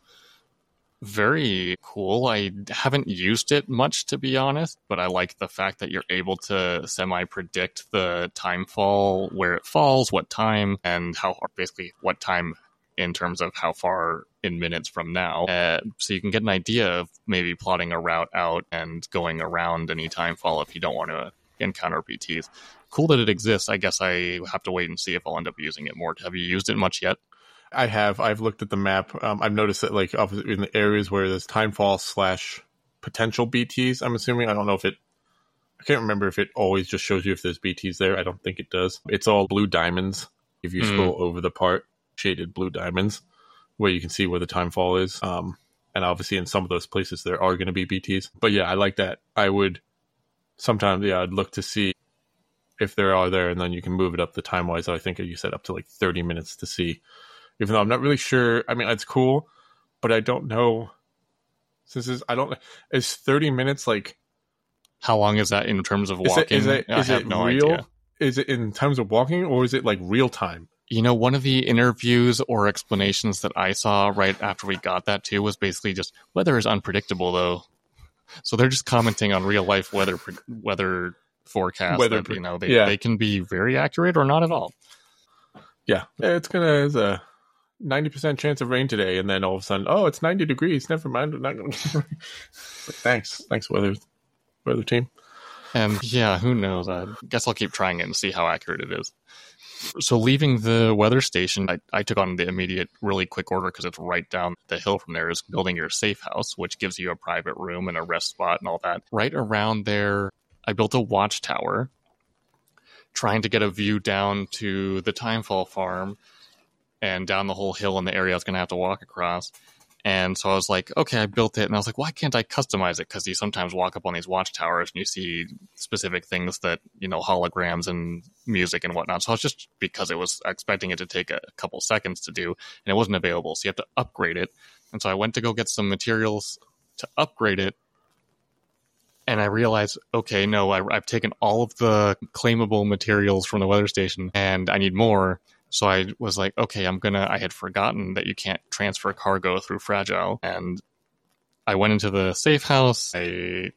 very cool. I haven't used it much, to be honest, but I like the fact that you're able to semi-predict the time fall, where it falls, what time, and how basically what time in terms of how far in minutes from now. Uh, so you can get an idea of maybe plotting a route out and going around any time fall if you don't want to encounter B Ts. Cool that it exists. I guess I have to wait and see if I'll end up using it more. Have you used it much yet?
I have. I've looked at the map. Um, I've noticed that, like, in the areas where there's timefall slash potential B Ts, I'm assuming. I don't know if it... I can't remember if it always just shows you if there's B Ts there. I don't think it does. It's all blue diamonds. If you mm. scroll over the part, shaded blue diamonds, where you can see where the timefall is. Um, and obviously in some of those places there are going to be B Ts. But yeah, I like that. I would... Sometimes, yeah, I'd look to see if there are there, and then you can move it up the time-wise. I think you set up to, like, thirty minutes to see... Even though I'm not really sure. I mean, it's cool, but I don't know. Since is I don't. Is thirty minutes like?
How long is that in terms of walking?
Is it, is it, is
I
it
have no
real?
idea.
Is it in terms of walking, or is it like real time?
You know, one of the interviews or explanations that I saw right after we got that too was basically just weather is unpredictable, though. So they're just commenting on real life weather weather forecasts. Weather, that, you know, they yeah. they can be very accurate or not at all.
Yeah, it's gonna. It's a ninety percent chance of rain today, and then all of a sudden, oh, it's ninety degrees. Never mind. Not gonna... Thanks. Thanks, weather weather team.
And yeah, who knows? I guess I'll keep trying it and see how accurate it is. So leaving the weather station, I, I took on the immediate, really quick order because it's right down the hill from there is building your safe house, which gives you a private room and a rest spot and all that. Right around there, I built a watchtower, trying to get a view down to the Timefall farm and down the whole hill in the area I was going to have to walk across. And so I was like, okay, I built it. And I was like, why can't I customize it? Because you sometimes walk up on these watchtowers and you see specific things that, you know, holograms and music and whatnot. So I was just, because it was expecting it to take a couple seconds to do, and it wasn't available. So you have to upgrade it. And so I went to go get some materials to upgrade it. And I realized, okay, no, I, I've taken all of the claimable materials from the weather station and I need more. So I was like, okay, I'm going to, I had forgotten that you can't transfer cargo through Fragile. And I went into the safe house. I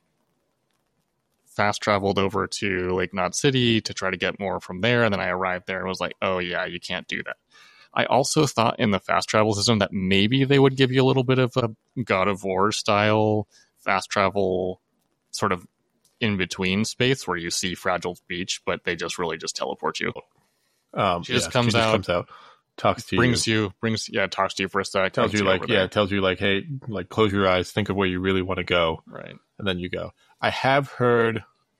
fast traveled over to Lake Nod City to try to get more from there. And then I arrived there and was like, oh yeah, you can't do that. I also thought in the fast travel system that maybe they would give you a little bit of a God of War style fast travel sort of in between space where you see Fragile Beach, but they just really just teleport you.
Um,
she just
yeah,
comes
she just
out,
comes out, talks to
brings
you,
you, brings yeah, talks to you for a sec,
tells you like yeah, tells you like hey, like close your eyes, think of where you really want to go,
right,
and then you go. I have heard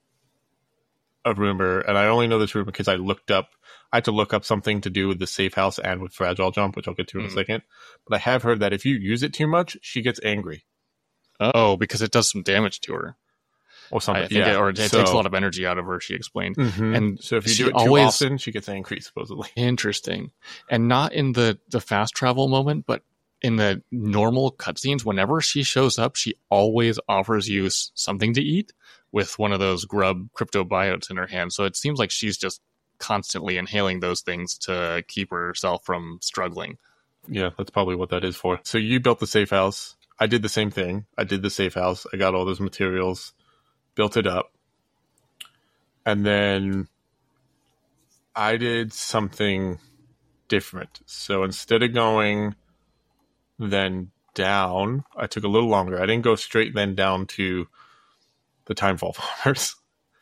a rumor, and I only know this rumor because I looked up. I had to look up something to do with the safe house and with Fragile Jump, which I'll get to in mm. a second. But I have heard that if you use it too much, she gets angry.
Oh, because it does some damage to her.
Or something,
I think
yeah.
it, or it
so,
takes a lot of energy out of her, she explained.
Mm-hmm.
And
so if you do it too
always,
often, she gets angry, supposedly.
Interesting. And not in the, the fast travel moment, but in the normal cutscenes, whenever she shows up, she always offers you something to eat with one of those grub cryptobiotes in her hand. So it seems like she's just constantly inhaling those things to keep herself from struggling.
Yeah, that's probably what that is for. So you built the safe house. I did the same thing. I did the safe house. I got all those materials. Built it up, and then I did something different. So instead of going then down, I took a little longer. I didn't go straight then down to the Timefall Farmers.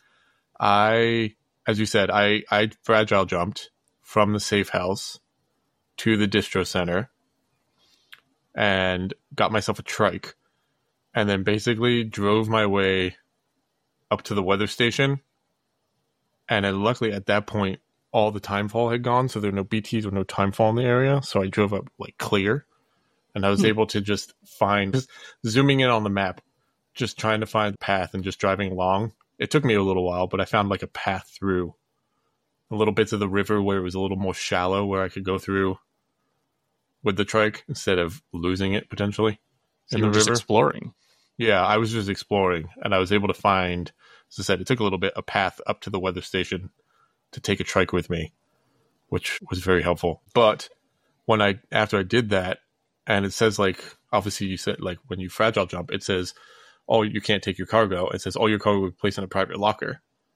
I, as you said, I, I fragile jumped from the safe house to the distro center, and got myself a trike, and then basically drove my way up to the weather station. And then luckily at that point, all the timefall had gone, so there were no B Ts or no timefall in the area. So I drove up like clear, and I was hmm. able to just find, just zooming in on the map, just trying to find the path and just driving along. It took me a little while, but I found like a path through a little bits of the river where it was a little more shallow, where I could go through with the trike instead of losing it potentially
so
in
you
the
were
river.
Just exploring.
Yeah, I was just exploring, and I was able to find, as I said, it took a little bit, a path up to the weather station to take a trike with me, which was very helpful. But when I, after I did that, and it says like, obviously you said like when you fragile jump, it says, oh, you can't take your cargo. It says all your cargo will be placed in a private locker.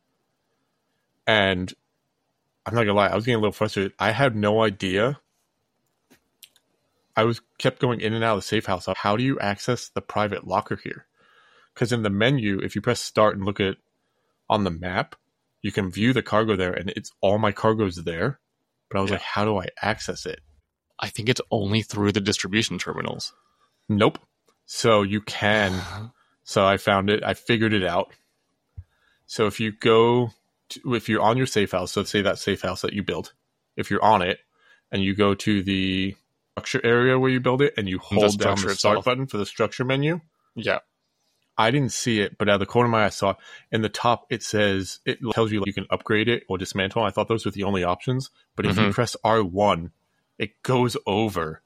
And I'm not gonna lie, I was getting a little frustrated. I had no idea. I was kept going in and out of the safe house. How do you access the private locker here? Because in the menu, if you press start and look at on the map, you can view the cargo there, and it's all my cargo's there. But I was yeah. like, how do I access it?
I think it's only through the distribution terminals.
Nope. So you can. So I found it. I figured it out. So if you go, to, if you're on your safe house, so say that safe house that you built, if you're on it and you go to the structure area where you build it and you hold the down the start itself. Button for the structure menu.
Yeah.
I didn't see it, but out of the corner of my eye I saw it. In the top, it says, it tells you like, you can upgrade it or dismantle. I thought those were the only options. But if mm-hmm. you press R one, it goes over.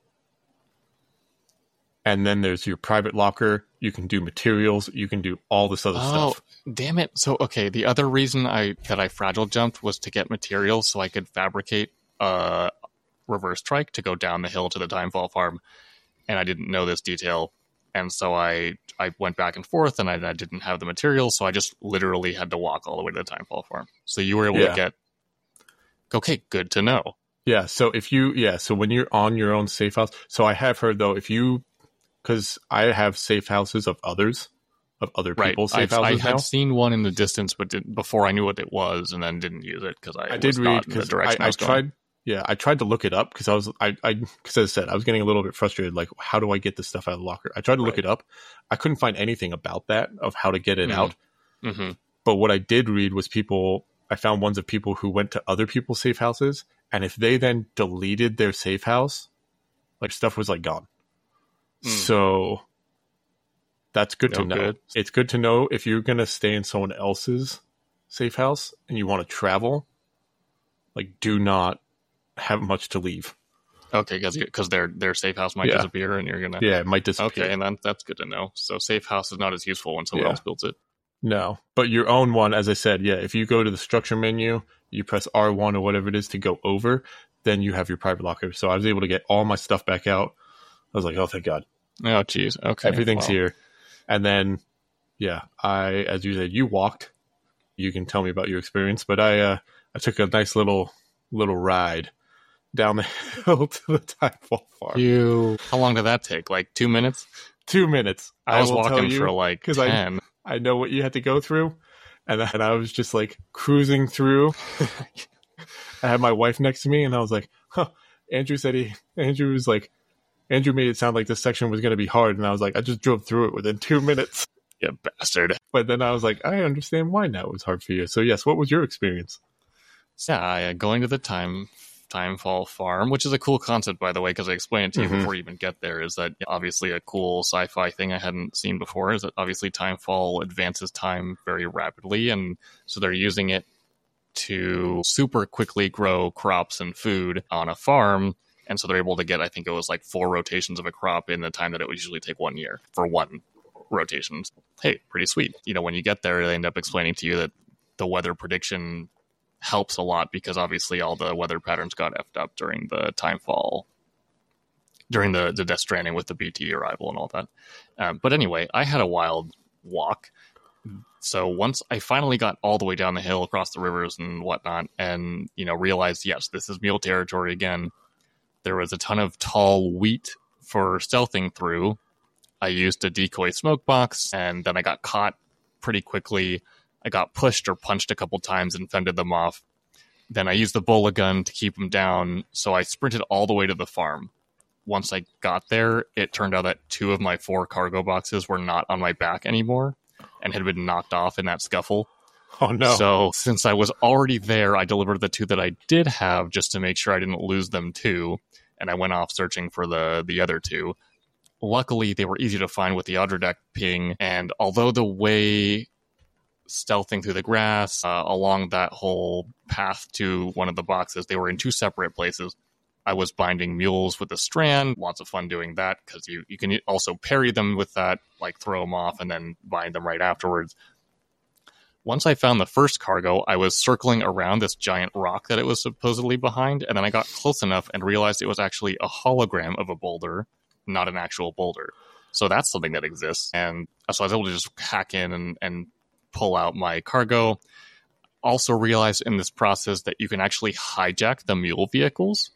And then there's your private locker. You can do materials. You can do all this other
oh,
stuff.
Damn it. So, okay, the other reason I that I fragile jumped was to get materials so I could fabricate a reverse trike to go down the hill to the Timefall farm. And I didn't know this detail. And so I I went back and forth, and I, I didn't have the materials, so I just literally had to walk all the way to the Timefall farm. So you were able yeah. to get... Okay, good to know.
Yeah, so if you... Yeah, so when you're on your own safe house... So I have heard, though, if you... Because I have safe houses of others, of other people's
right.
safe
I,
houses
I had
now.
seen one in the distance, but did, before I knew what it was, and then didn't use it, because I,
I did
was
read,
not in the direction I, I was
I
going.
tried... Yeah, I tried to look it up because I was, I, I, because as I said, I was getting a little bit frustrated. Like, how do I get this stuff out of the locker? I tried to look right. it up. I couldn't find anything about that, of how to get it
mm-hmm.
out.
Mm-hmm.
But what I did read was people, I found ones of people who went to other people's safe houses, and if they then deleted their safe house, like stuff was like gone. Mm. So that's good no to know. Good. It's good to know if you're going to stay in someone else's safe house and you want to travel, like do not have much to leave.
Okay, because their their safe house might yeah. disappear, and you're gonna
yeah, it might disappear.
Okay, and then that's good to know. So safe house is not as useful when someone yeah. else builds it.
No, but your own one, as I said, yeah. If you go to the structure menu, you press R one or whatever it is to go over, then you have your private locker. So I was able to get all my stuff back out. I was like, oh, thank God.
Oh, geez. Okay,
everything's
well.
here. And then, yeah, I, as you said, you walked. You can tell me about your experience, but I, uh, I took a nice little little ride down the hill to the Timefall farm.
You, how long did that take? Like two minutes?
Two minutes.
I, I was
will
walking
you,
for like ten.
I, I know what you had to go through, and, and I was just like cruising through. I had my wife next to me, and I was like, huh. Andrew said he, Andrew was like, Andrew made it sound like this section was going to be hard, and I was like, I just drove through it within two minutes.
You bastard.
But then I was like, I understand why now it was hard for you. So yes, what was your experience?
Yeah, going to the time Timefall farm, which is a cool concept, by the way, because I explained it to you mm-hmm. before you even get there, is that obviously a cool sci-fi thing I hadn't seen before is that obviously Timefall advances time very rapidly, and so they're using it to super quickly grow crops and food on a farm, and so they're able to get, I think it was like four rotations of a crop in the time that it would usually take one year for one rotation. Hey, pretty sweet. You know, when you get there, they end up explaining to you that the weather prediction helps a lot because obviously all the weather patterns got effed up during the Timefall, during the, the Death Stranding with the B T arrival and all that. Um, but anyway, I had a wild walk. So once I finally got all the way down the hill across the rivers and whatnot and, you know, realized, yes, this is mule territory again. There was a ton of tall wheat for stealthing through. I used a decoy smoke box and then I got caught pretty quickly. I got pushed or punched a couple times and fended them off. Then I used the bola gun to keep them down, so I sprinted all the way to the farm. once I got there, it turned out that two of my four cargo boxes were not on my back anymore and had been knocked off in that scuffle.
Oh, no.
So since I was already there, I delivered the two that I did have just to make sure I didn't lose them too. And I went off searching for the, the other two. Luckily, they were easy to find with the Odradek ping. And although the way stealthing through the grass uh, along that whole path to one of the boxes, they were in two separate places. I was binding mules with a strand. Lots of fun doing that because you, you can also parry them with that, like throw them off and then bind them right afterwards. Once I found the first cargo, I was circling around this giant rock that it was supposedly behind, and then I got close enough and realized it was actually a hologram of a boulder, not an actual boulder. So that's something that exists. And so I was able to just hack in and, and pull out my cargo. Also realized in this process that you can actually hijack the mule vehicles.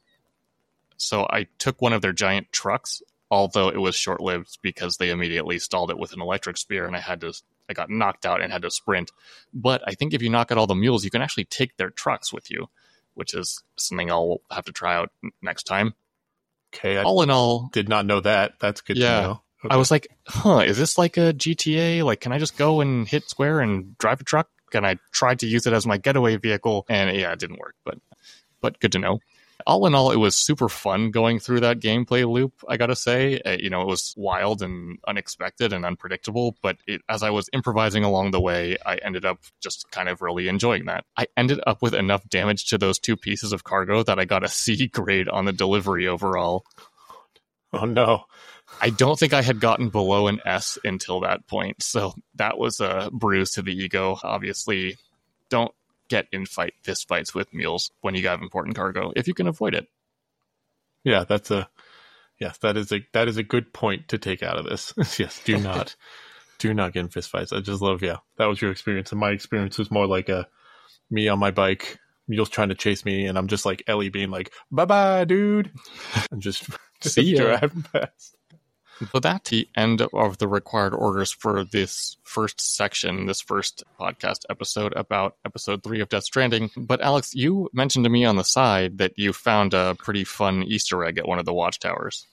So I took one of their giant trucks, although it was short-lived because they immediately stalled it with an electric spear, and I had to, I got knocked out and had to sprint. But I think if you knock out all the mules, you can actually take their trucks with you, which is something I'll have to try out next time.
Okay, I
all in all,
did not know that. That's good
yeah,
to know. Okay.
I was like, huh, is this like a G T A? Like, can I just go and hit square and drive a truck? And I tried to use it as my getaway vehicle, and yeah, it didn't work, but but good to know. All in all, it was super fun going through that gameplay loop, I gotta say. Uh, you know, it was wild and unexpected and unpredictable, but it, as I was improvising along the way, I ended up just kind of really enjoying that. I ended up with enough damage to those two pieces of cargo that I got a C grade on the delivery overall.
Oh, no.
I don't think I had gotten below an S until that point, so that was a bruise to the ego. Obviously, don't get in fight fist fights with mules when you have important cargo if you can avoid it.
Yeah, that's a yes, that is a that is a good point to take out of this. Yes, do not do not get in fist fights. I just love yeah, that was your experience, and my experience was more like a me on my bike, mules trying to chase me, and I'm just like Ellie being like, "Bye bye, dude," and just, just
see ya.
driving past.
So that's the end of the required orders for this first section, this first podcast episode about episode three of Death Stranding. But Alex, you mentioned to me on the side that you found a pretty fun Easter egg at one of the watchtowers.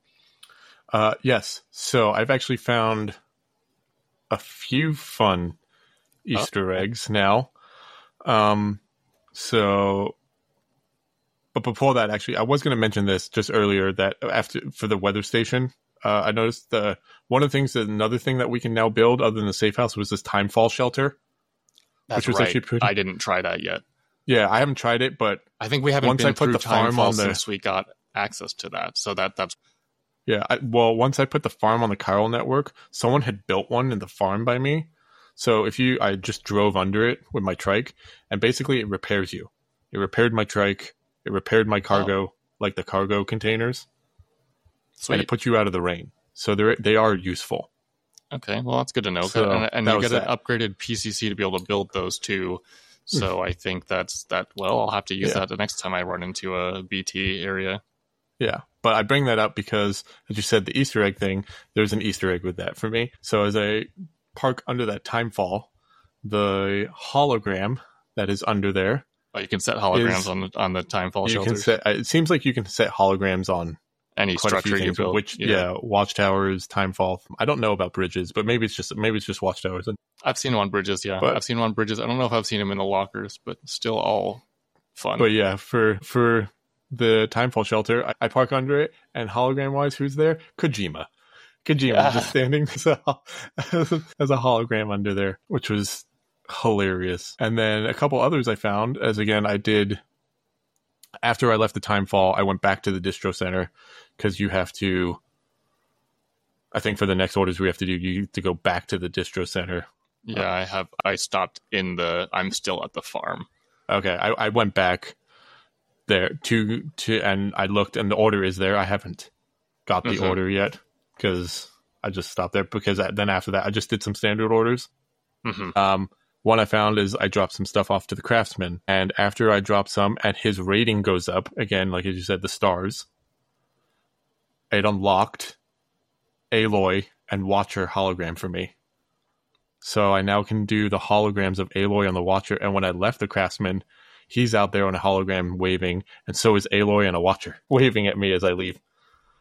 Uh, yes. So I've actually found a few fun Easter oh. eggs now. Um, so, but before that, actually, I was going to mention this just earlier that after for the weather station. Uh, I noticed the one of the things that another thing that we can now build other than the safe house was this timefall shelter.
That's which was right. Actually pretty... I didn't try that yet.
Yeah, I haven't tried it, but
I think we haven't once been I put the farm on the... since we got access to that. So that that's
yeah. I, well, once I put the farm on the Chiral network, someone had built one in the farm by me. So if you, I just drove under it with my trike, and basically it repairs you. It repaired my trike. It repaired my cargo, oh. like the cargo containers. Sweet. And it puts you out of the rain. So they they are useful.
Okay, well, that's good to know. So and and you get an upgraded P C C to be able to build those too. So mm. I think that's that. Well, I'll have to use yeah. that the next time I run into a B T area.
Yeah, but I bring that up because, as you said, the Easter egg thing, there's an Easter egg with that for me. So as I park under that timefall, the hologram that is under there.
Oh, you can set holograms is, on the, on the timefall shelters?
Can set, it seems like you can set holograms on
any structure you build,
which yeah. yeah, watchtowers, timefall. I don't know about bridges, but maybe it's just maybe it's just watchtowers.
I've seen them on bridges. Yeah, but, I've seen them on bridges. I don't know if I've seen them in the lockers, but still all fun.
But yeah, for for the timefall shelter, I, I park under it, and hologram wise, who's there? Kojima. Kojima yeah. just standing as a, as a hologram under there, which was hilarious. And then a couple others I found, as again I did. After I left the timefall, I went back to the distro center because you have to, I think for the next orders we have to do, you have to go back to the distro center.
Yeah, uh, I have. I stopped in the, I'm still at the farm.
Okay, I, I went back there to, to, and I looked and the order is there. I haven't got the mm-hmm. order yet because I just stopped there because I, then after that, I just did some standard orders.
Mm-hmm.
Um, One I found is I dropped some stuff off to the craftsman, and after I dropped some and his rating goes up, again, like as you said, the stars, it unlocked Aloy and Watcher hologram for me. So I now can do the holograms of Aloy on the Watcher, and when I left the craftsman, he's out there on a hologram waving, and so is Aloy and a Watcher waving at me as I leave.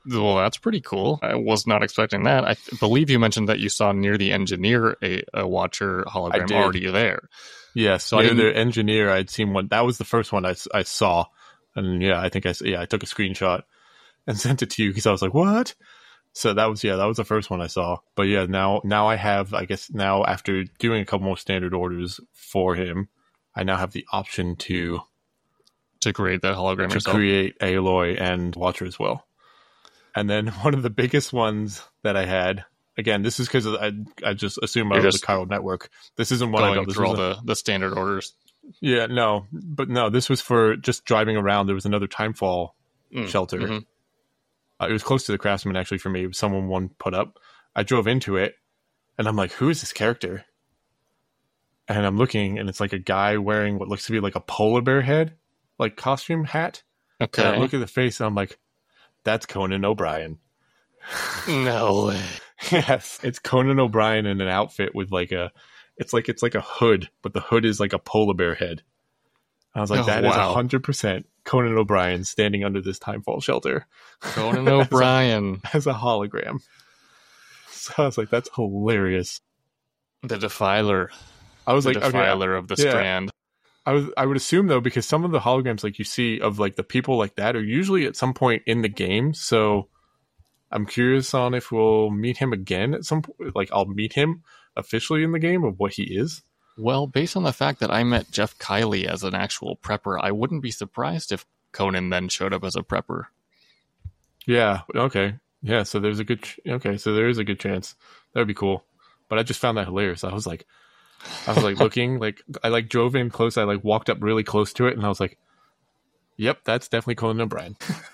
Well, that's pretty cool. I was not expecting that. I th- believe you mentioned that you saw near the engineer a, a Watcher hologram already there.
Yes,
So
near
I
the engineer, I'd seen one. That was the first one I, I saw. And yeah, I think I, yeah, I took a screenshot and sent it to you because I was like, what? So that was, yeah, that was the first one I saw. But yeah, now, now I have, I guess now after doing a couple more standard orders for him, I now have the option to
to create that hologram
to
yourself.
create Aloy and Watcher as well. And then one of the biggest ones that I had, again, this is because I I just assume I
You're
was
just
the chiral network. This isn't one I
Going
built. This
through all
was a-
the, the standard orders.
yeah, no, but no, this was for just driving around. There was another Timefall
Mm,
shelter.
mhm.
Uh, it was close to the Craftsman, actually, for me. It was someone one put up. I drove into it, and I'm like, who is this character? And I'm looking, and it's like a guy wearing what looks to be like a polar bear head, like costume hat.
Okay.
And I look at the face, and I'm like, that's Conan O'Brien.
No way.
Yes, it's Conan O'Brien in an outfit with like a, it's like it's like a hood, but the hood is like a polar bear head. I was like,
Oh,
that is
wow.
a hundred percent Conan O'Brien standing under this Timefall shelter
Conan O'Brien.
as a hologram. So I was like, that's hilarious.
The Defiler.
I was
The
like, okay,
Defiler of the
yeah.
Strand.
I was I would assume though, because some of the holograms like you see of like the people like that are usually at some point in the game. So I'm curious on if we'll meet him again at some point. Like I'll meet him officially in the game of what he is.
Well, based on the fact that I met Jeff Kiley as an actual prepper, I wouldn't be surprised if Conan then showed up as a prepper.
Yeah. Okay. Yeah. So there's a good. Ch- okay. So there is a good chance that would be cool. But I just found that hilarious. I was like, I was like looking, like I like drove in close. I like walked up really close to it, and I was like, "Yep, that's definitely Conan O'Brien."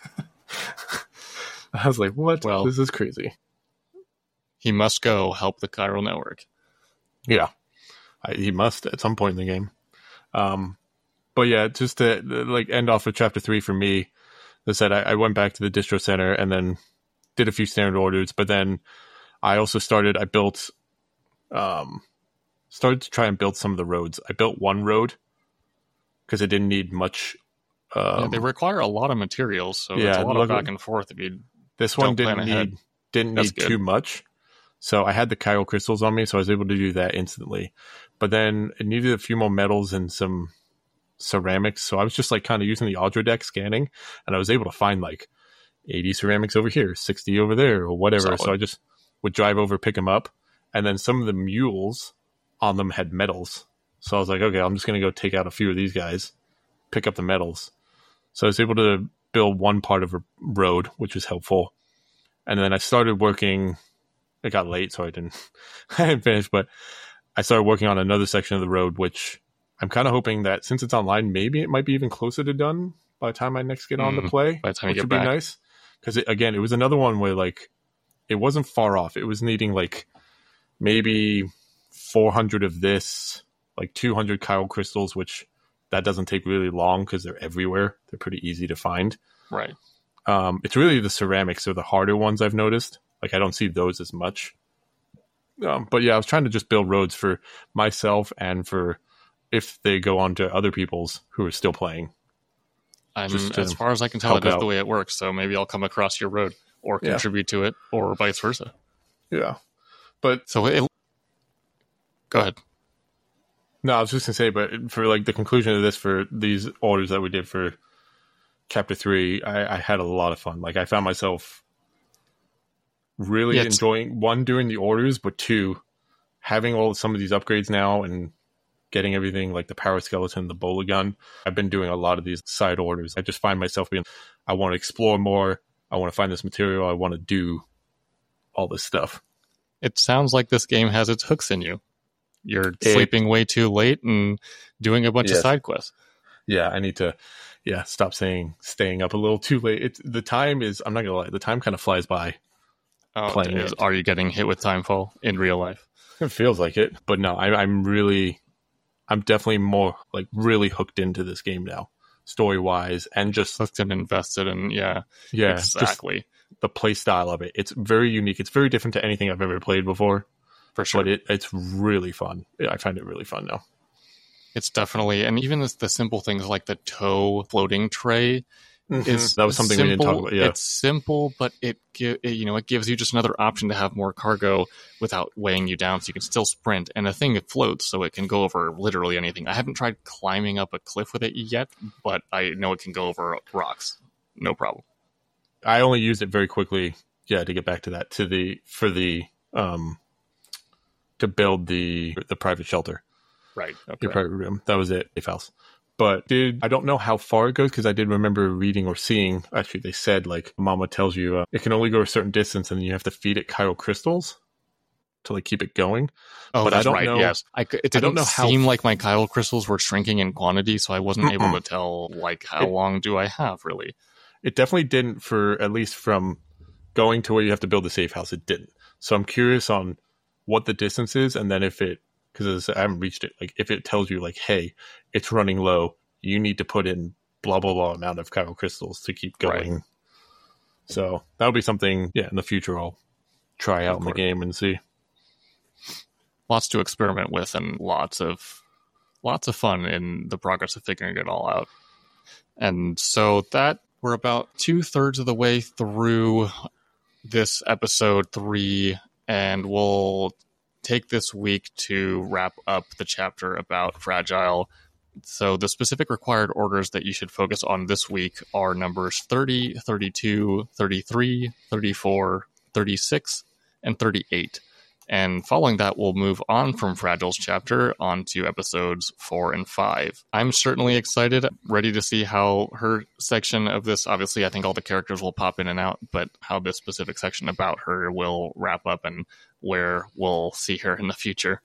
I was like, "What?
Well-
This is crazy."
He must go help the Chiral Network.
Yeah, I, he must at some point in the game. Um, but yeah, just to like end off with chapter three for me, as I said, I, I went back to the distro center and then did a few standard orders, but then I also started. I built, um, started to try and build some of the roads. I built one road because it didn't need much. Um,
Yeah, they require a lot of materials, so
yeah,
there's a lot of
luckily-
back and forth if you
This one
Don't plan
didn't
ahead.
need didn't
That's
need
good.
too much, so I had the chiral crystals on me, so I was able to do that instantly. But then it needed a few more metals and some ceramics, so I was just like kind of using the Audra deck scanning, and I was able to find like eighty ceramics over here, sixty over there, or whatever.
Solid.
So I just would drive over, pick them up, and then some of the mules on them had metals. So I was like, okay, I'm just gonna go take out a few of these guys, pick up the metals. So I was able to build one part of a road, which was helpful. And then I started working. It got late, so I didn't, I didn't finish. But I started working on another section of the road, which I'm kind of hoping that since it's online, maybe it might be even closer to done by the time I next get on to
Mm,
play.
by the time you
which
get
would
back.
be nice. Because again, it was another one where like it wasn't far off. It was needing like maybe four hundred of this, like two hundred chiral crystals, which that doesn't take really long because they're everywhere. They're pretty easy to find.
right.
Um, it's really the ceramics are the harder ones I've noticed. Like I don't see those as much. Um, but yeah, I was trying to just build roads for myself and for if they go on to other people's who are still playing.
I'm,
Just to
as far as I can tell,
help
that is
out.
the way it works. So maybe I'll come across your road or
Yeah.
contribute to it, or vice versa.
Yeah. But
So it, go ahead.
no, I was just gonna say, but for like the conclusion of this, for these orders that we did for chapter three, I, I had a lot of fun. Like I found myself really
Yeah, it's-
enjoying one doing the orders, but two having all some of these upgrades now and getting everything like the power skeleton, the bola gun. I've been doing a lot of these side orders. I just find myself being, I want to explore more. I want to find this material. I want to do all this stuff.
It sounds like this game has its hooks in you. You're
It-
sleeping way too late and doing a bunch
Yes.
of side quests.
Yeah, I need to, yeah, stop saying staying up a little too late. It's the time is, I'm not gonna lie, the time kind of flies by.
Oh,
Playing
is-
it.
Are you getting hit with Timefall in real life?
It feels like it, but no, I, I'm really, I'm definitely more like really hooked into this game now, story wise, and just
Hooked and invested, and yeah,
yeah, just
exactly,
the play style of it. It's very unique. It's very different to anything I've ever played before,
for sure.
but it, it's really fun. Yeah, I find it really fun now.
It's definitely, and even the, the simple things like the tow floating tray
Mhm.
is
That was something we didn't talk
simple.
about, yeah.
It's simple, but it gi- it, you know it gives you just another option to have more cargo without weighing you down, so you can still sprint. And the thing, it floats, so it can go over literally anything. I haven't tried climbing up a cliff with it yet, but I know it can go over rocks, no problem.
I only used it very quickly, yeah, to get back to that, to the for the um to build the the private shelter,
Right. Okay.
the private room. That was it, safe house. But did I don't know how far it goes, because I did remember reading or seeing. Actually, they said like Mama tells you uh, it can only go a certain distance, and then you have to feed it chiral crystals to like keep it going.
Oh,
But
that's
I don't
right.
know-
Yes, I, c- it
I
didn't
don't know how-
seem like my chiral crystals were shrinking in quantity, so I wasn't able
Mm-mm.
to tell like how
It-
long do I have really.
It definitely didn't, for at least from going to where you have to build the safe house. It didn't. So I'm curious on what the distance is, and then if it, because I haven't reached it, like if it tells you like, hey, it's running low, you need to put in blah blah blah amount of chiral crystals to keep going.
Right.
So that'll be something, yeah, in the future I'll try out
Of
in the
course.
game and see.
Lots to experiment with, and lots of lots of fun in the progress of figuring it all out. And so that we're about two thirds of the way through this episode three, and we'll take this week to wrap up the chapter about Fragile. So the specific required orders that you should focus on this week are numbers thirty, thirty-two, thirty-three, thirty-four, thirty-six, and thirty-eight. And following that, we'll move on from Fragile's chapter onto episodes four and five. I'm certainly excited, ready to see how her section of this, obviously I think all the characters will pop in and out, but how this specific section about her will wrap up and where we'll see her in the future.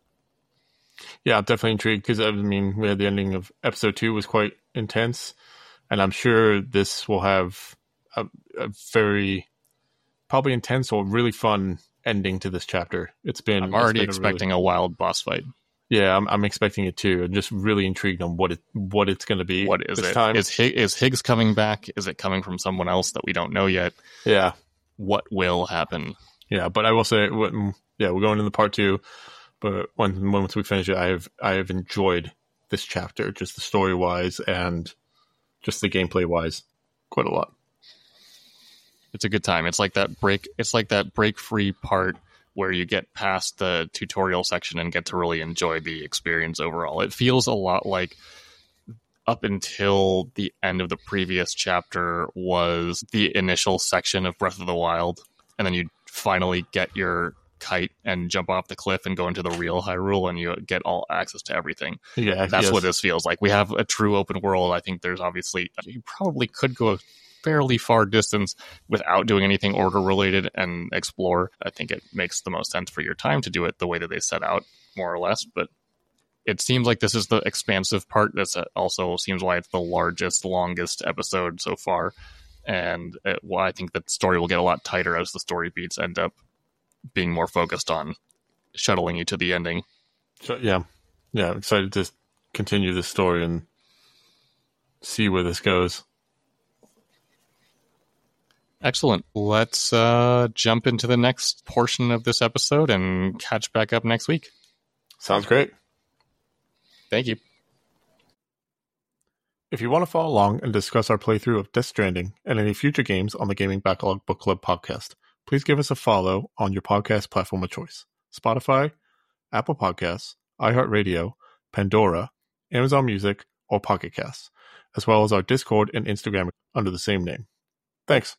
Yeah, I'm definitely intrigued, because I mean, we had the ending of episode two was quite intense, and I'm sure this will have a, a very probably intense or really fun ending to this chapter. It's been.
I'm already
it's been a
expecting
really,
a wild boss fight.
Yeah, I'm, I'm expecting it too. I'm just really intrigued on what it what it's going to be.
What is
this
it?
time.
Is Hig- is Higgs coming back? Is it coming from someone else that we don't know yet?
Yeah,
What will happen?
yeah. But I will say, what, yeah, we're going into part two. But when once we finish it, I have I have enjoyed this chapter, just the story wise and just the gameplay wise, quite a lot.
It's a good time. It's like that break. It's like that break free part where you get past the tutorial section and get to really enjoy the experience overall. It feels a lot like up until the end of the previous chapter was the initial section of Breath of the Wild, and then you finally get your kite and jump off the cliff and go into the real Hyrule, and you get all access to everything.
Yeah,
That's
yes.
what this feels like. We have a true open world. I think there's obviously, you probably could go a fairly far distance without doing anything order related and explore. I think it makes the most sense for your time to do it the way that they set out, more or less. But it seems like this is the expansive part. This also seems why it's the largest, longest episode so far. And it, well, I think that the story will get a lot tighter as the story beats end up being more focused on shuttling you to the ending.
So, yeah, yeah. I'm excited to continue this story and see where this goes.
Excellent. Let's uh, jump into the next portion of this episode and catch back up next week.
Sounds great.
Thank you.
If you want to follow along and discuss our playthrough of Death Stranding and any future games on the Gaming Backlog Book Club podcast, please give us a follow on your podcast platform of choice: Spotify, Apple Podcasts, iHeartRadio, Pandora, Amazon Music, or Pocket Casts, as well as our Discord and Instagram under the same name. Thanks.